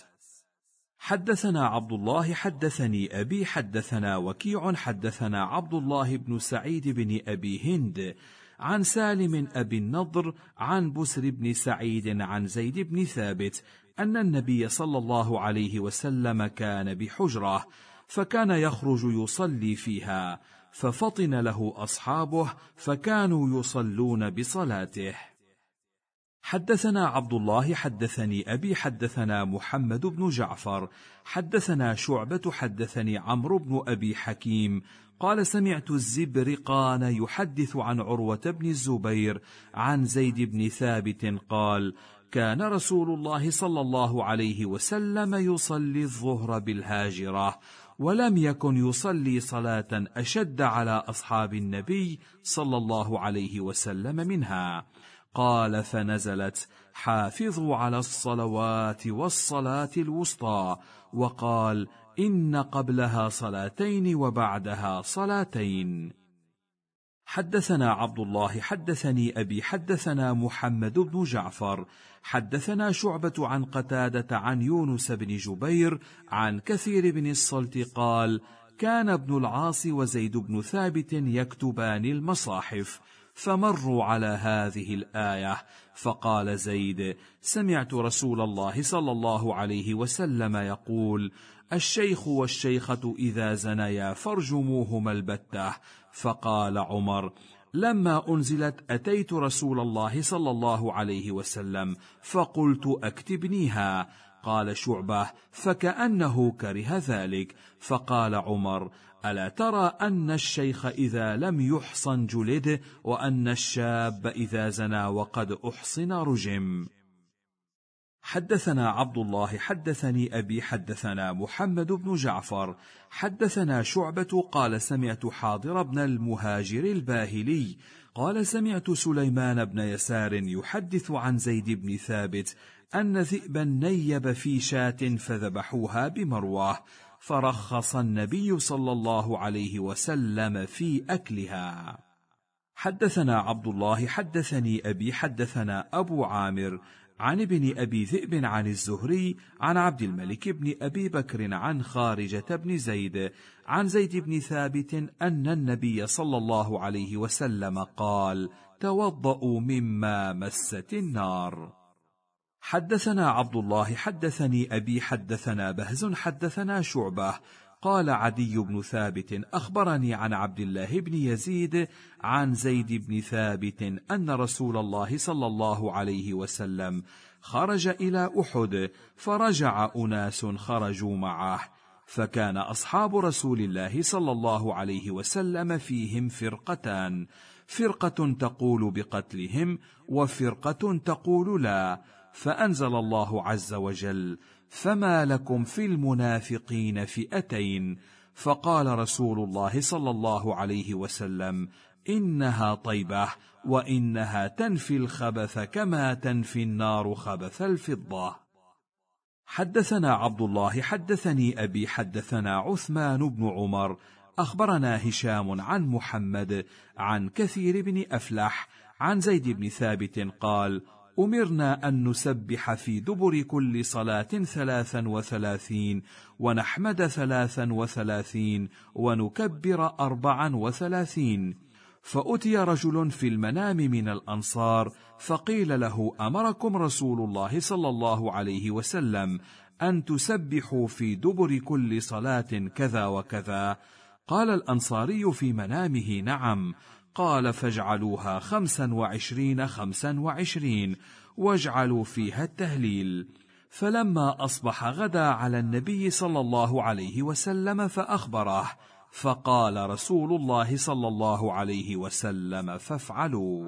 حدثنا عبد الله حدثني أبي حدثنا وكيع حدثنا عبد الله بن سعيد بن أبي هند عن سالم أبي النضر عن بسر بن سعيد عن زيد بن ثابت أن النبي صلى الله عليه وسلم كان بحجرة، فكان يخرج يصلي فيها، ففطن له أصحابه فكانوا يصلون بصلاته. حدثنا عبد الله حدثني أبي حدثنا محمد بن جعفر حدثنا شعبة حدثني عمرو بن أبي حكيم قال: سمعت الزبرقان يحدث عن عروة بن الزبير عن زيد بن ثابت قال: كان رسول الله صلى الله عليه وسلم يصلي الظهر بالهاجرة، ولم يكن يصلي صلاة أشد على أصحاب النبي صلى الله عليه وسلم منها. قال: فنزلت: حافظوا على الصلوات والصلاة الوسطى، وقال: إن قبلها صلاتين وبعدها صلاتين. حدثنا عبد الله حدثني أبي حدثنا محمد بن جعفر حدثنا شعبة عن قتادة عن يونس بن جبير عن كثير بن الصلت قال: كان ابن العاص وزيد بن ثابت يكتبان المصاحف، فمروا على هذه الآية، فقال زيد: سمعت رسول الله صلى الله عليه وسلم يقول: الشيخ والشيخة إذا زنيا فارجموهما البتة. فقال عمر: لما أنزلت أتيت رسول الله صلى الله عليه وسلم فقلت: أكتبنيها. قال شعبة: فكأنه كره ذلك، فقال عمر: ألا ترى أن الشيخ إذا لم يحصن جلد، وأن الشاب إذا زنى وقد أحصن رجم. حدثنا عبد الله حدثني أبي حدثنا محمد بن جعفر حدثنا شعبة قال: سمعت حاضر بن المهاجر الباهلي قال: سمعت سليمان بن يسار يحدث عن زيد بن ثابت أن ذئبا نيب في شاة فذبحوها بمروة، فرخص النبي صلى الله عليه وسلم في أكلها. حدثنا عبد الله حدثني أبي حدثنا أبو عامر عن ابن أبي ذئب عن الزهري عن عبد الملك بن أبي بكر عن خارجة بن زيد عن زيد بن ثابت أن النبي صلى الله عليه وسلم قال: توضؤوا مما مست النار. حدثنا عبد الله حدثني أبي حدثنا بهز حدثنا شعبة قال: عدي بن ثابت أخبرني عن عبد الله بن يزيد عن زيد بن ثابت أن رسول الله صلى الله عليه وسلم خرج إلى أحد، فرجع أناس خرجوا معه، فكان أصحاب رسول الله صلى الله عليه وسلم فيهم فرقتان، فرقة تقول بقتلهم وفرقة تقول لا، فأنزل الله عز وجل: فما لكم في المنافقين فئتين، فقال رسول الله صلى الله عليه وسلم: إنها طيبة، وإنها تنفي الخبث كما تنفي النار خبث الفضة. حدثنا عبد الله حدثني أبي حدثنا عثمان بن عمر أخبرنا هشام عن محمد عن كثير بن أفلح عن زيد بن ثابت قال: أمرنا أن نسبح في دبر كل صلاة 33 ونحمد 33 ونكبر 34. فأتي رجل في المنام من الأنصار فقيل له: أمركم رسول الله صلى الله عليه وسلم أن تسبحوا في دبر كل صلاة كذا وكذا. قال الأنصاري في منامه: نعم. قال: فاجعلوها 25 25 واجعلوا فيها التهليل. فلما أصبح غدا على النبي صلى الله عليه وسلم فأخبره، فقال رسول الله صلى الله عليه وسلم: فافعلوا.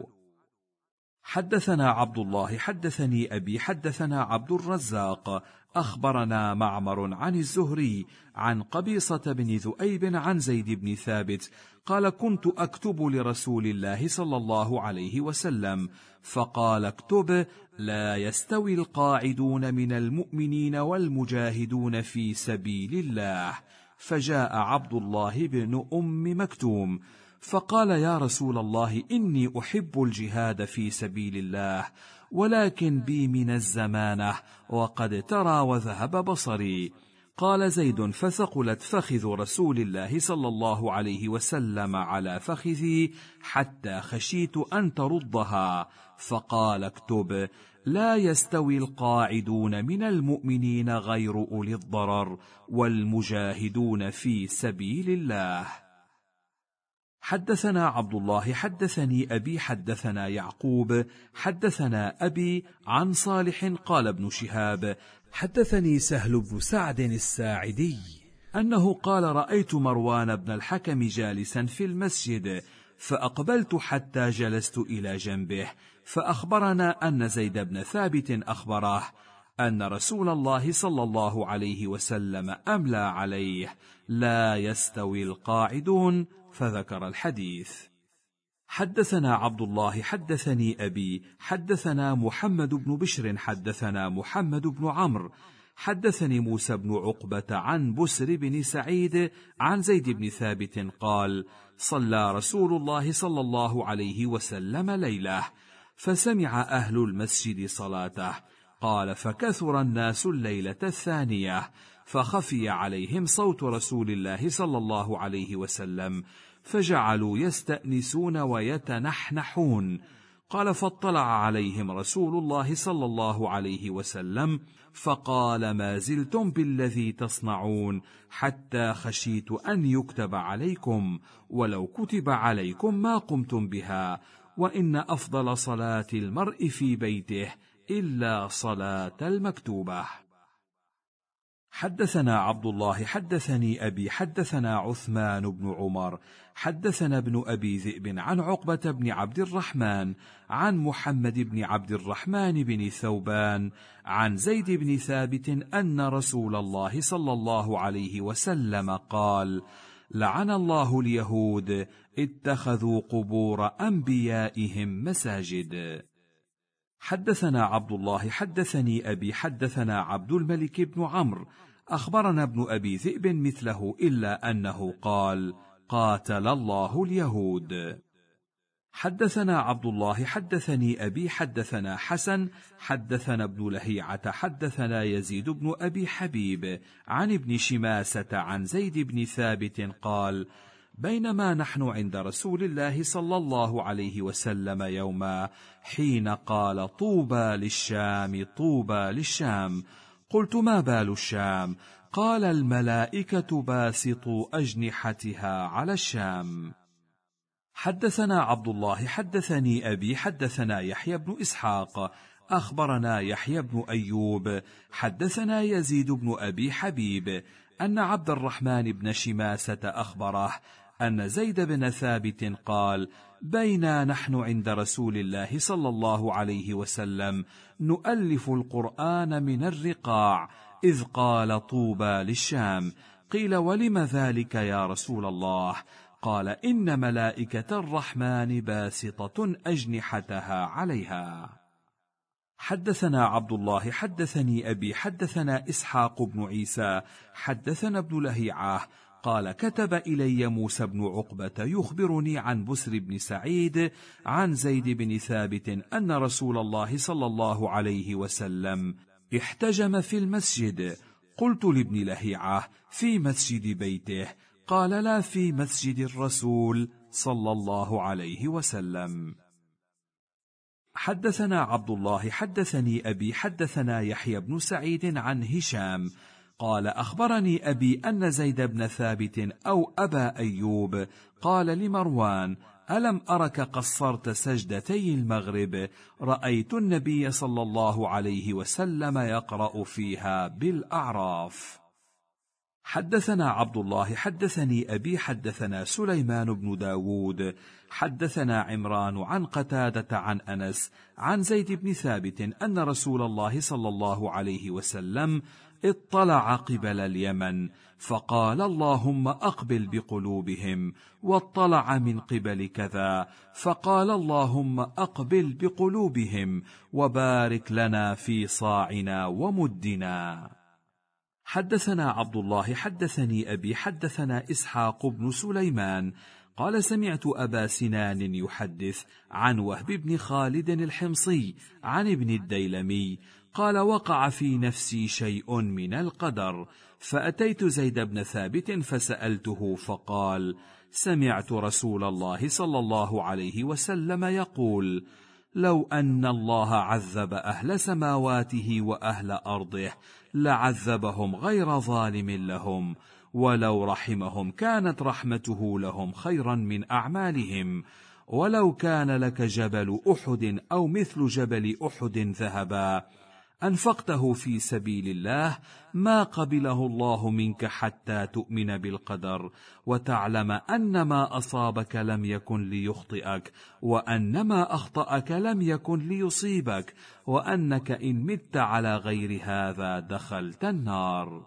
حدثنا عبد الله حدثني أبي حدثنا عبد الرزاق أخبرنا معمر عن الزهري عن قبيصة بن ذؤيب عن زيد بن ثابت قال: كنت أكتب لرسول الله صلى الله عليه وسلم فقال: اكتب: لا يستوي القاعدون من المؤمنين والمجاهدون في سبيل الله. فجاء عبد الله بن أم مكتوم فقال: يا رسول الله، إني أحب الجهاد في سبيل الله، ولكن بي من الزمانة وقد ترى وذهب بصري. قال زيد: فثقلت فخذ رسول الله صلى الله عليه وسلم على فخذي حتى خشيت أن تردها، فقال: اكتب: لا يستوي القاعدون من المؤمنين غير أولي الضرر والمجاهدون في سبيل الله. حدثنا عبد الله حدثني أبي حدثنا يعقوب حدثنا أبي عن صالح قال ابن شهاب: حدثني سهل بن سعد الساعدي أنه قال: رأيت مروان بن الحكم جالسا في المسجد، فأقبلت حتى جلست إلى جنبه، فأخبرنا أن زيد بن ثابت أخبره أن رسول الله صلى الله عليه وسلم أملى عليه: لا يستوي القاعدون، فذكر الحديث. حدثنا عبد الله حدثني أبي حدثنا محمد بن بشر حدثنا محمد بن عمرو حدثني موسى بن عقبة عن بسر بن سعيد عن زيد بن ثابت قال: صلى رسول الله صلى الله عليه وسلم ليلة، فسمع أهل المسجد صلاته. قال: فكثر الناس الليلة الثانية، فخفي عليهم صوت رسول الله صلى الله عليه وسلم، فجعلوا يستأنسون ويتنحنحون. قال: فاطلع عليهم رسول الله صلى الله عليه وسلم فقال: ما زلتم بالذي تصنعون حتى خشيت أن يكتب عليكم، ولو كتب عليكم ما قمتم بها، وإن أفضل صلاة المرء في بيته إلا صلاة المكتوبة. حدثنا عبد الله حدثني أبي حدثنا عثمان بن عمر حدثنا ابن أبي ذئب عن عقبة بن عبد الرحمن عن محمد بن عبد الرحمن بن ثوبان عن زيد بن ثابت أن رسول الله صلى الله عليه وسلم قال: لعن الله اليهود اتخذوا قبور أنبيائهم مساجد. حدثنا عبد الله حدثني أبي حدثنا عبد الملك بن عمرو أخبرنا ابن أبي ذئب مثله إلا أنه قال: قاتل الله اليهود. حدثنا عبد الله حدثني أبي حدثنا حسن حدثنا ابن لهيعة حدثنا يزيد بن أبي حبيب عن ابن شماسة عن زيد بن ثابت قال: بينما نحن عند رسول الله صلى الله عليه وسلم يوما حين قال: طوبى للشام طوبى للشام. قلت: ما بال الشام؟ قال: الملائكة باسطوا أجنحتها على الشام. حدثنا عبد الله حدثني أبي حدثنا يحيى بن إسحاق أخبرنا يحيى بن أيوب حدثنا يزيد بن أبي حبيب أن عبد الرحمن بن شماسة أخبره أن زيد بن ثابت قال: بينا نحن عند رسول الله صلى الله عليه وسلم نؤلف القرآن من الرقاع إذ قال: طوبى للشام. قيل: ولم ذلك يا رسول الله؟ قال: إن ملائكة الرحمن باسطة أجنحتها عليها. حدثنا عبد الله حدثني أبي حدثنا إسحاق بن عيسى حدثنا ابن لهيعة قال: كتب إلي موسى بن عقبة يخبرني عن بسر بن سعيد عن زيد بن ثابت أن رسول الله صلى الله عليه وسلم احتجم في المسجد. قلت لابن لهيعة: في مسجد بيته؟ قال: لا، في مسجد الرسول صلى الله عليه وسلم. حدثنا عبد الله حدثني أبي حدثنا يحيى بن سعيد عن هشام قال: أخبرني أبي أن زيد بن ثابت أو أبا أيوب قال لمروان: ألم أرك قصرت سجدتي المغرب؟ رأيت النبي صلى الله عليه وسلم يقرأ فيها بالأعراف. حدثنا عبد الله حدثني أبي حدثنا سليمان بن داود حدثنا عمران عن قتادة عن أنس عن زيد بن ثابت أن رسول الله صلى الله عليه وسلم اطلع قبل اليمن فقال: اللهم أقبل بقلوبهم، واطلع من قبل كذا فقال: اللهم أقبل بقلوبهم، وبارك لنا في صاعنا ومدنا. حدثنا عبد الله حدثني أبي حدثنا إسحاق بن سليمان قال: سمعت أبا سنان يحدث عن وهب بن خالد الحمصي عن ابن الديلمي قال: وقع في نفسي شيء من القدر، فأتيت زيد بن ثابت فسألته فقال: سمعت رسول الله صلى الله عليه وسلم يقول: لو أن الله عذب أهل سماواته وأهل أرضه لعذبهم غير ظالم لهم، ولو رحمهم كانت رحمته لهم خيرا من أعمالهم، ولو كان لك جبل أحد أو مثل جبل أحد ذهبا أنفقته في سبيل الله ما قبله الله منك حتى تؤمن بالقدر، وتعلم أن ما أصابك لم يكن ليخطئك، وأن ما أخطأك لم يكن ليصيبك، وأنك إن مت على غير هذا دخلت النار.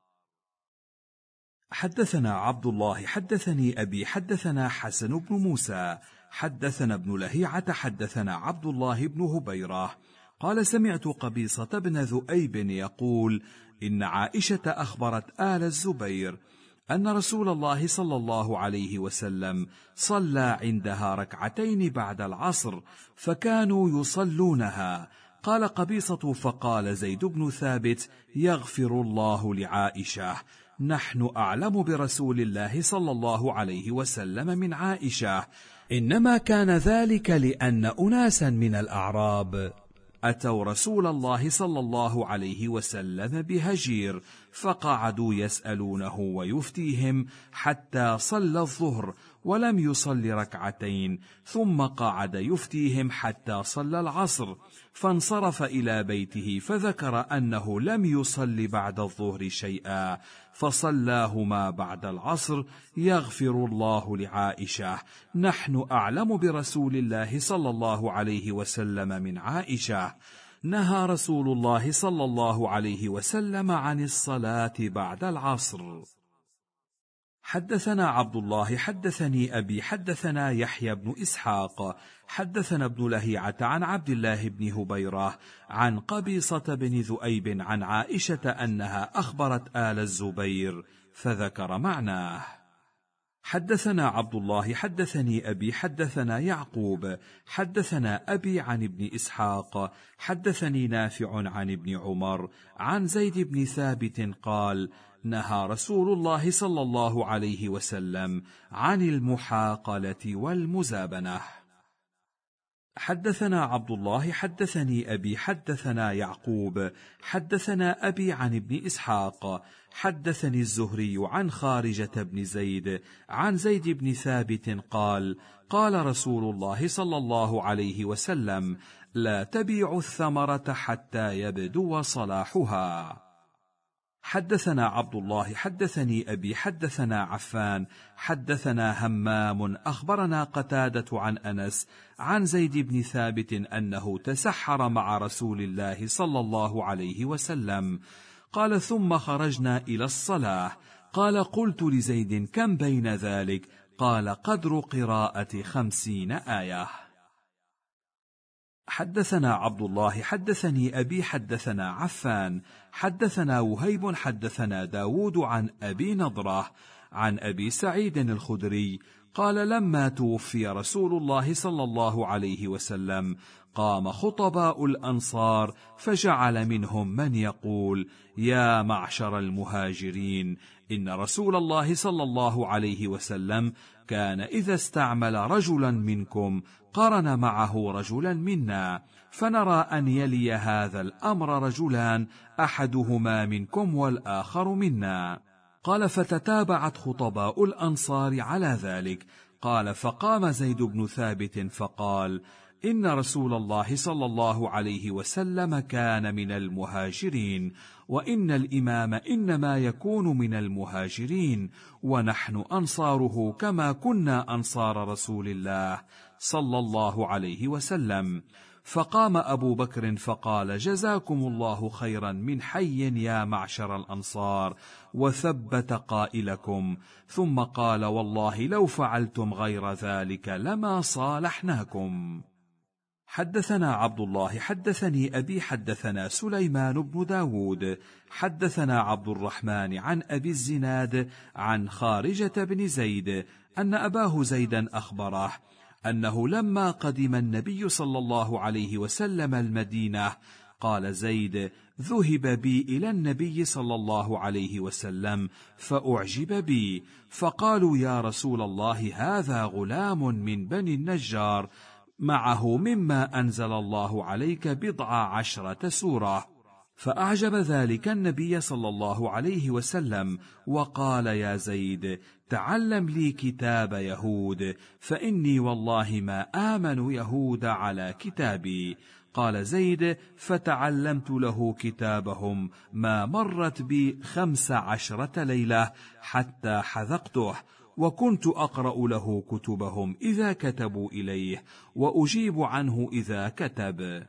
حدثنا عبد الله حدثني أبي حدثنا حسن بن موسى حدثنا ابن لهيعة حدثنا عبد الله بن هبيرة قال: سمعت قبيصة بن ذؤيب يقول: إن عائشة أخبرت آل الزبير أن رسول الله صلى الله عليه وسلم صلى عندها ركعتين بعد العصر فكانوا يصلونها. قال قبيصة: فقال زيد بن ثابت: يغفر الله لعائشة، نحن أعلم برسول الله صلى الله عليه وسلم من عائشة، إنما كان ذلك لأن أناسا من الأعراب أتوا رسول الله صلى الله عليه وسلم بهجير فقعدوا يسألونه ويفتيهم حتى صلى الظهر ولم يصل ركعتين، ثم قعد يفتيهم حتى صلى العصر، فانصرف إلى بيته فذكر أنه لم يصل بعد الظهر شيئا فصلاهما بعد العصر. يغفر الله لعائشة، نحن أعلم برسول الله صلى الله عليه وسلم من عائشة، نهى رسول الله صلى الله عليه وسلم عن الصلاة بعد العصر. حدثنا عبد الله حدثني أبي حدثنا يحيى بن إسحاق حدثنا ابن لهيعة عن عبد الله بن هبيرة عن قبيصة بن ذؤيب عن عائشة أنها أخبرت آل الزبير فذكر معناه. حدثنا عبد الله حدثني أبي حدثنا يعقوب حدثنا أبي عن ابن إسحاق حدثني نافع عن ابن عمر عن زيد بن ثابت قال: نهى رسول الله صلى الله عليه وسلم عن المحاقلة والمزابنة. حدثنا عبد الله حدثني أبي حدثنا يعقوب حدثنا أبي عن ابن إسحاق حدثني الزهري عن خارجة بن زيد عن زيد بن ثابت قال: قال رسول الله صلى الله عليه وسلم: لا تبيعوا الثمرة حتى يبدو صلاحها. حدثنا عبد الله حدثني أبي حدثنا عفان حدثنا همام أخبرنا قتادة عن أنس عن زيد بن ثابت أنه تسحر مع رسول الله صلى الله عليه وسلم قال: ثم خرجنا إلى الصلاة قال: قلت لزيد: كم بين ذلك؟ قال: قدر قراءة 50 آية. حدثنا عبد الله حدثني أبي حدثنا عفان حدثنا وهيب حدثنا داود عن أبي نضرة عن أبي سعيد الخدري قال: لما توفي رسول الله صلى الله عليه وسلم قام خطباء الأنصار فجعل منهم من يقول: يا معشر المهاجرين، إن رسول الله صلى الله عليه وسلم كان إذا استعمل رجلا منكم قرن معه رجلا منا، فنرى أن يلي هذا الأمر رجلان أحدهما منكم والآخر منا. قال: فتتابعت خطباء الأنصار على ذلك. قال: فقام زيد بن ثابت فقال: إن رسول الله صلى الله عليه وسلم كان من المهاجرين، وإن الإمام إنما يكون من المهاجرين، ونحن أنصاره كما كنا أنصار رسول الله صلى الله عليه وسلم. فقام أبو بكر فقال: جزاكم الله خيرا من حي يا معشر الأنصار، وثبت قائلكم، ثم قال: والله لو فعلتم غير ذلك لما صالحناكم. حدثنا عبد الله حدثني أبي حدثنا سليمان بن داود حدثنا عبد الرحمن عن أبي الزناد عن خارجة بن زيد أن أباه زيدا أخبره أنه لما قدم النبي صلى الله عليه وسلم المدينة قال زيد: ذهب بي إلى النبي صلى الله عليه وسلم فأعجب بي، فقالوا: يا رسول الله، هذا غلام من بني النجار معه مما أنزل الله عليك 19 سورة. فأعجب ذلك النبي صلى الله عليه وسلم وقال: يا زيد، تعلم لي كتاب يهود، فإني والله ما آمن يهود على كتابي. قال زيد: فتعلمت له كتابهم، ما مرت بي 15 ليلة حتى حذقته، وكنت أقرأ له كتبهم إذا كتبوا إليه، وأجيب عنه إذا كتب.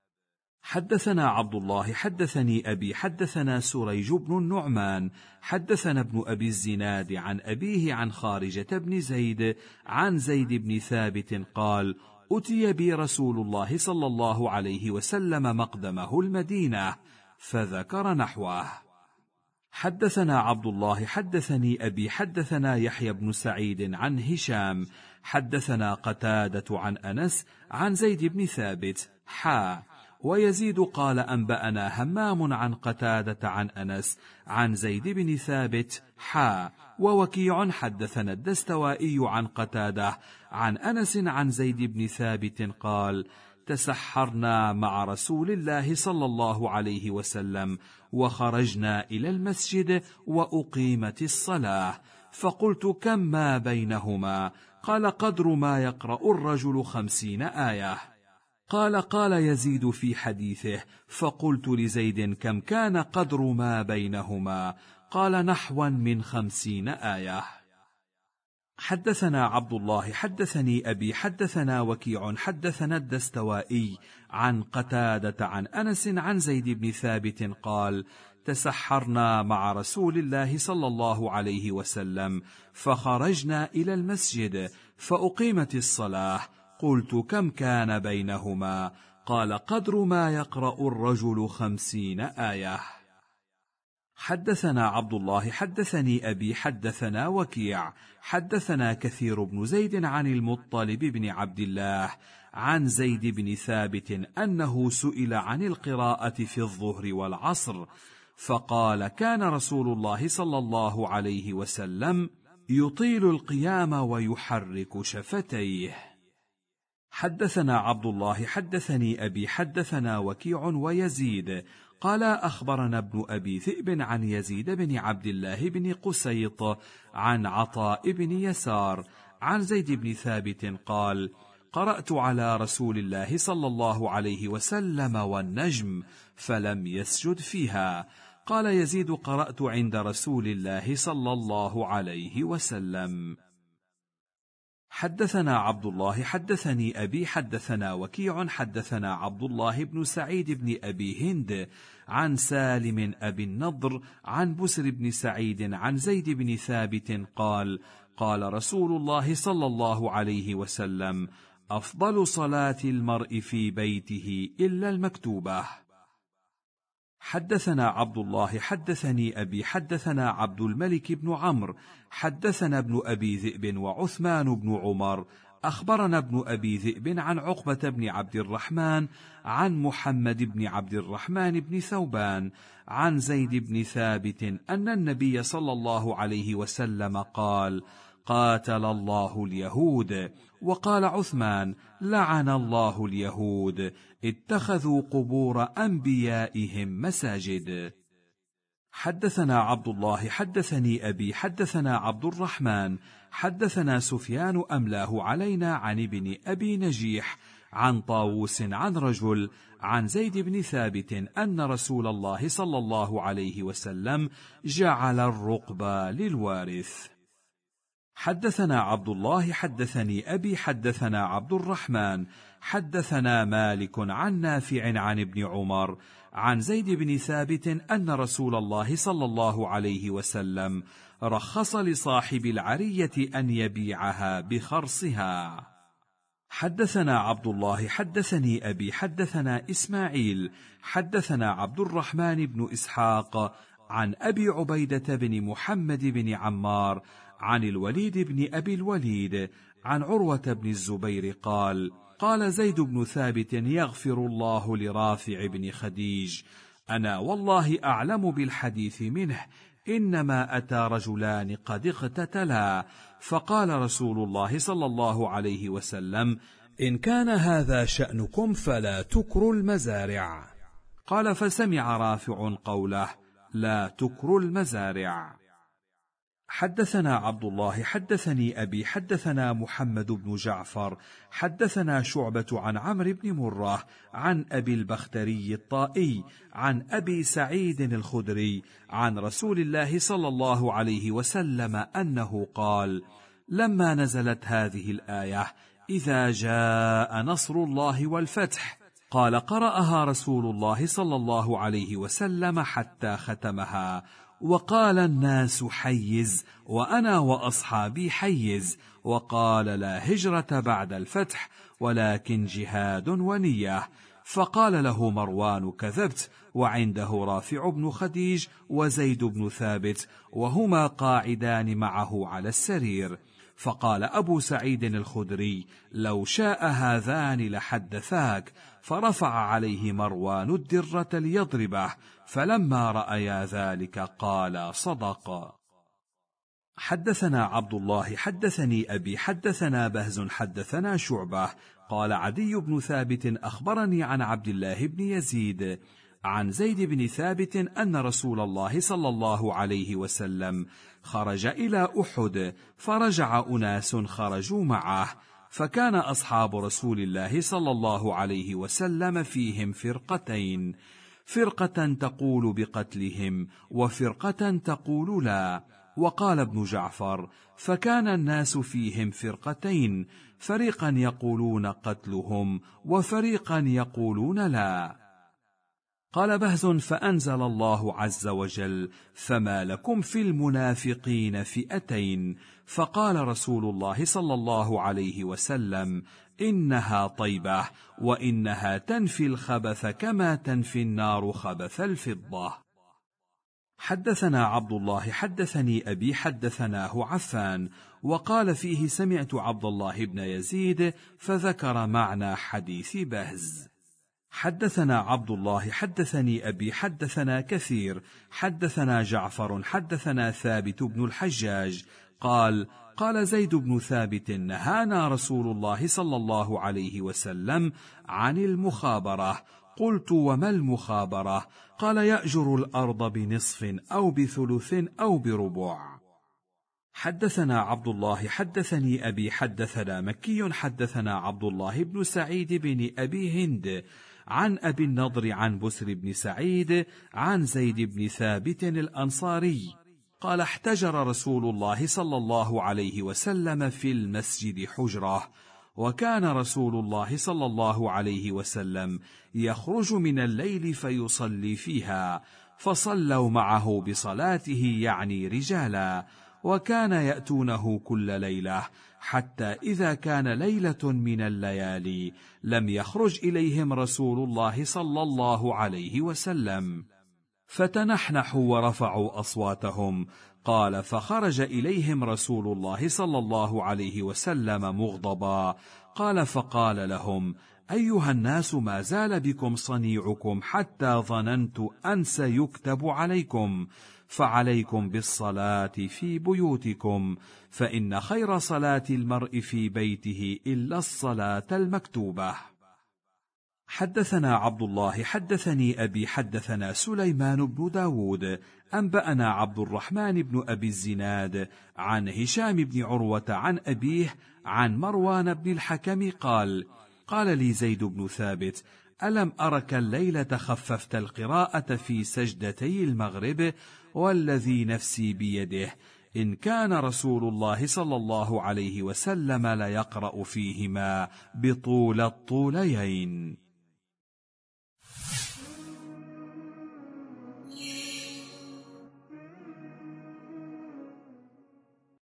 حدثنا عبد الله حدثني أبي حدثنا سريج بن النعمان حدثنا ابن أبي الزناد عن أبيه عن خارجة بن زيد عن زيد بن ثابت قال: أتي بي رسول الله صلى الله عليه وسلم مقدمه المدينة، فذكر نحوه. حدثنا عبد الله حدثني أبي حدثنا يحيى بن سعيد عن هشام حدثنا قتادة عن أنس عن زيد بن ثابت ويزيد قال: أنبأنا همام عن قتادة عن أنس عن زيد بن ثابت ووكيع حدثنا الدستوائي عن قتادة عن أنس عن زيد بن ثابت قال: تسحرنا مع رسول الله صلى الله عليه وسلم، وخرجنا إلى المسجد وأقيمت الصلاة، فقلت: كم ما بينهما؟ قال: قدر ما يقرأ الرجل 50 آية. قال يزيد في حديثه: فقلت لزيد: كم كان قدر ما بينهما؟ قال: نحوا من 50 آية. حدثنا عبد الله حدثني أبي حدثنا وكيع حدثنا الدستوائي عن قتادة عن أنس عن زيد بن ثابت قال: تسحرنا مع رسول الله صلى الله عليه وسلم، فخرجنا إلى المسجد فأقيمت الصلاة، قلت: كم كان بينهما؟ قال: قدر ما يقرأ الرجل 50 آية. حدثنا عبد الله حدثني أبي حدثنا وكيع حدثنا كثير بن زيد عن المطلب بن عبد الله عن زيد بن ثابت أنه سئل عن القراءة في الظهر والعصر، فقال: كان رسول الله صلى الله عليه وسلم يطيل القيام ويحرك شفتيه. حدثنا عبد الله حدثني أبي حدثنا وكيع ويزيد قال: أخبرنا ابن أبي ذئب عن يزيد بن عبد الله بن قسيط عن عطاء بن يسار عن زيد بن ثابت قال: قرأت على رسول الله صلى الله عليه وسلم والنجم فلم يسجد فيها. قال يزيد: قرأت عند رسول الله صلى الله عليه وسلم. حدثنا عبد الله حدثني أبي حدثنا وكيع حدثنا عبد الله بن سعيد بن أبي هند عن سالم أبي النضر عن بسر بن سعيد عن زيد بن ثابت قال: قال رسول الله صلى الله عليه وسلم: أفضل صلاة المرء في بيته إلا المكتوبة. حدثنا عبد الله حدثني أبي حدثنا عبد الملك بن عمرو حدثنا ابن أبي ذئب وعثمان بن عمر أخبرنا ابن أبي ذئب عن عقبة بن عبد الرحمن عن محمد بن عبد الرحمن بن ثوبان عن زيد بن ثابت أن النبي صلى الله عليه وسلم قال: قاتل الله اليهود. وقال عثمان: لعن الله اليهود اتخذوا قبور أنبيائهم مساجد. حدثنا عبد الله حدثني أبي حدثنا عبد الرحمن حدثنا سفيان أملاه علينا عن ابن أبي نجيح عن طاووس عن رجل عن زيد بن ثابت أن رسول الله صلى الله عليه وسلم جعل الرقب للوارث. حدثنا عبد الله حدثني أبي حدثنا عبد الرحمن حدثنا مالك عن نافع عن ابن عمر عن زيد بن ثابت أن رسول الله صلى الله عليه وسلم رخص لصاحب العرية أن يبيعها بخرصها. حدثنا عبد الله حدثني أبي حدثنا إسماعيل حدثنا عبد الرحمن بن إسحاق عن أبي عبيدة بن محمد بن عمار عن الوليد بن أبي الوليد عن عروة بن الزبير قال: قال زيد بن ثابت: يغفر الله لرافع بن خديج، أنا والله أعلم بالحديث منه، إنما أتى رجلان قد اقتتلا، فقال رسول الله صلى الله عليه وسلم: إن كان هذا شأنكم فلا تكروا المزارع. قال: فسمع رافع قوله: لا تكروا المزارع. حدثنا عبد الله حدثني أبي حدثنا محمد بن جعفر حدثنا شعبة عن عمرو بن مرة عن أبي البختري الطائي عن أبي سعيد الخدري عن رسول الله صلى الله عليه وسلم أنه قال: لما نزلت هذه الآية: إذا جاء نصر الله والفتح، قال: قرأها رسول الله صلى الله عليه وسلم حتى ختمها، وقال الناس حيز، وأنا وأصحابي حيز، وقال: لا هجرة بعد الفتح ولكن جهاد ونية. فقال له مروان: كذبت، وعنده رافع بن خديج وزيد بن ثابت، وهما قاعدان معه على السرير. فقال أبو سعيد الخدري: لو شاء هذان لحدثاك. فرفع عليه مروان الدرة ليضربه، فلما رأيا ذلك قال: صدق. حدثنا عبد الله حدثني أبي حدثنا بهز حدثنا شعبة قال: عدي بن ثابت أخبرني عن عبد الله بن يزيد عن زيد بن ثابت أن رسول الله صلى الله عليه وسلم خرج إلى أحد، فرجع أناس خرجوا معه، فكان أصحاب رسول الله صلى الله عليه وسلم فيهم فرقتين، فرقة تقول بقتلهم وفرقة تقول لا. وقال ابن جعفر: فكان الناس فيهم فرقتين، فريقا يقولون قتلهم وفريقا يقولون لا. قال بهز: فأنزل الله عز وجل: فما لكم في المنافقين فئتين. فقال رسول الله صلى الله عليه وسلم: إنها طيبة، وإنها تنفي الخبث كما تنفي النار خبث الفضة. حدثنا عبد الله حدثني أبي حدثناه عفان، وقال فيه: سمعت عبد الله بن يزيد، فذكر معنى حديث بهز. حدثنا عبد الله حدثني أبي حدثنا كثير حدثنا جعفر حدثنا ثابت بن الحجاج قال: قال زيد بن ثابت: نهانا رسول الله صلى الله عليه وسلم عن المخابرة. قلت: وما المخابرة؟ قال: يأجر الأرض بنصف أو بثلث أو بربع. حدثنا عبد الله حدثني أبي حدثنا مكي حدثنا عبد الله بن سعيد بن أبي هند عن أبي النضر عن بسر بن سعيد عن زيد بن ثابت الأنصاري قال: احتجر رسول الله صلى الله عليه وسلم في المسجد حجرة، وكان رسول الله صلى الله عليه وسلم يخرج من الليل فيصلي فيها، فصلوا معه بصلاته يعني رجالا، وكان يأتونه كل ليلة، حتى إذا كان ليلة من الليالي لم يخرج إليهم رسول الله صلى الله عليه وسلم، فتنحنحوا ورفعوا أصواتهم. قال: فخرج إليهم رسول الله صلى الله عليه وسلم مغضبا. قال: فقال لهم: أيها الناس، ما زال بكم صنيعكم حتى ظننت أن سيكتب عليكم، فعليكم بالصلاة في بيوتكم، فإن خير صلاة المرء في بيته إلا الصلاة المكتوبة. حدثنا عبد الله حدثني أبي حدثنا سليمان بن داود أنبأنا عبد الرحمن بن أبي الزناد عن هشام بن عروة عن أبيه عن مروان بن الحكم قال: قال لي زيد بن ثابت: ألم أرك الليلة خففت القراءة في سجدتي المغرب، والذي نفسي بيده إن كان رسول الله صلى الله عليه وسلم ليقرأ فيهما بطول الطوليين.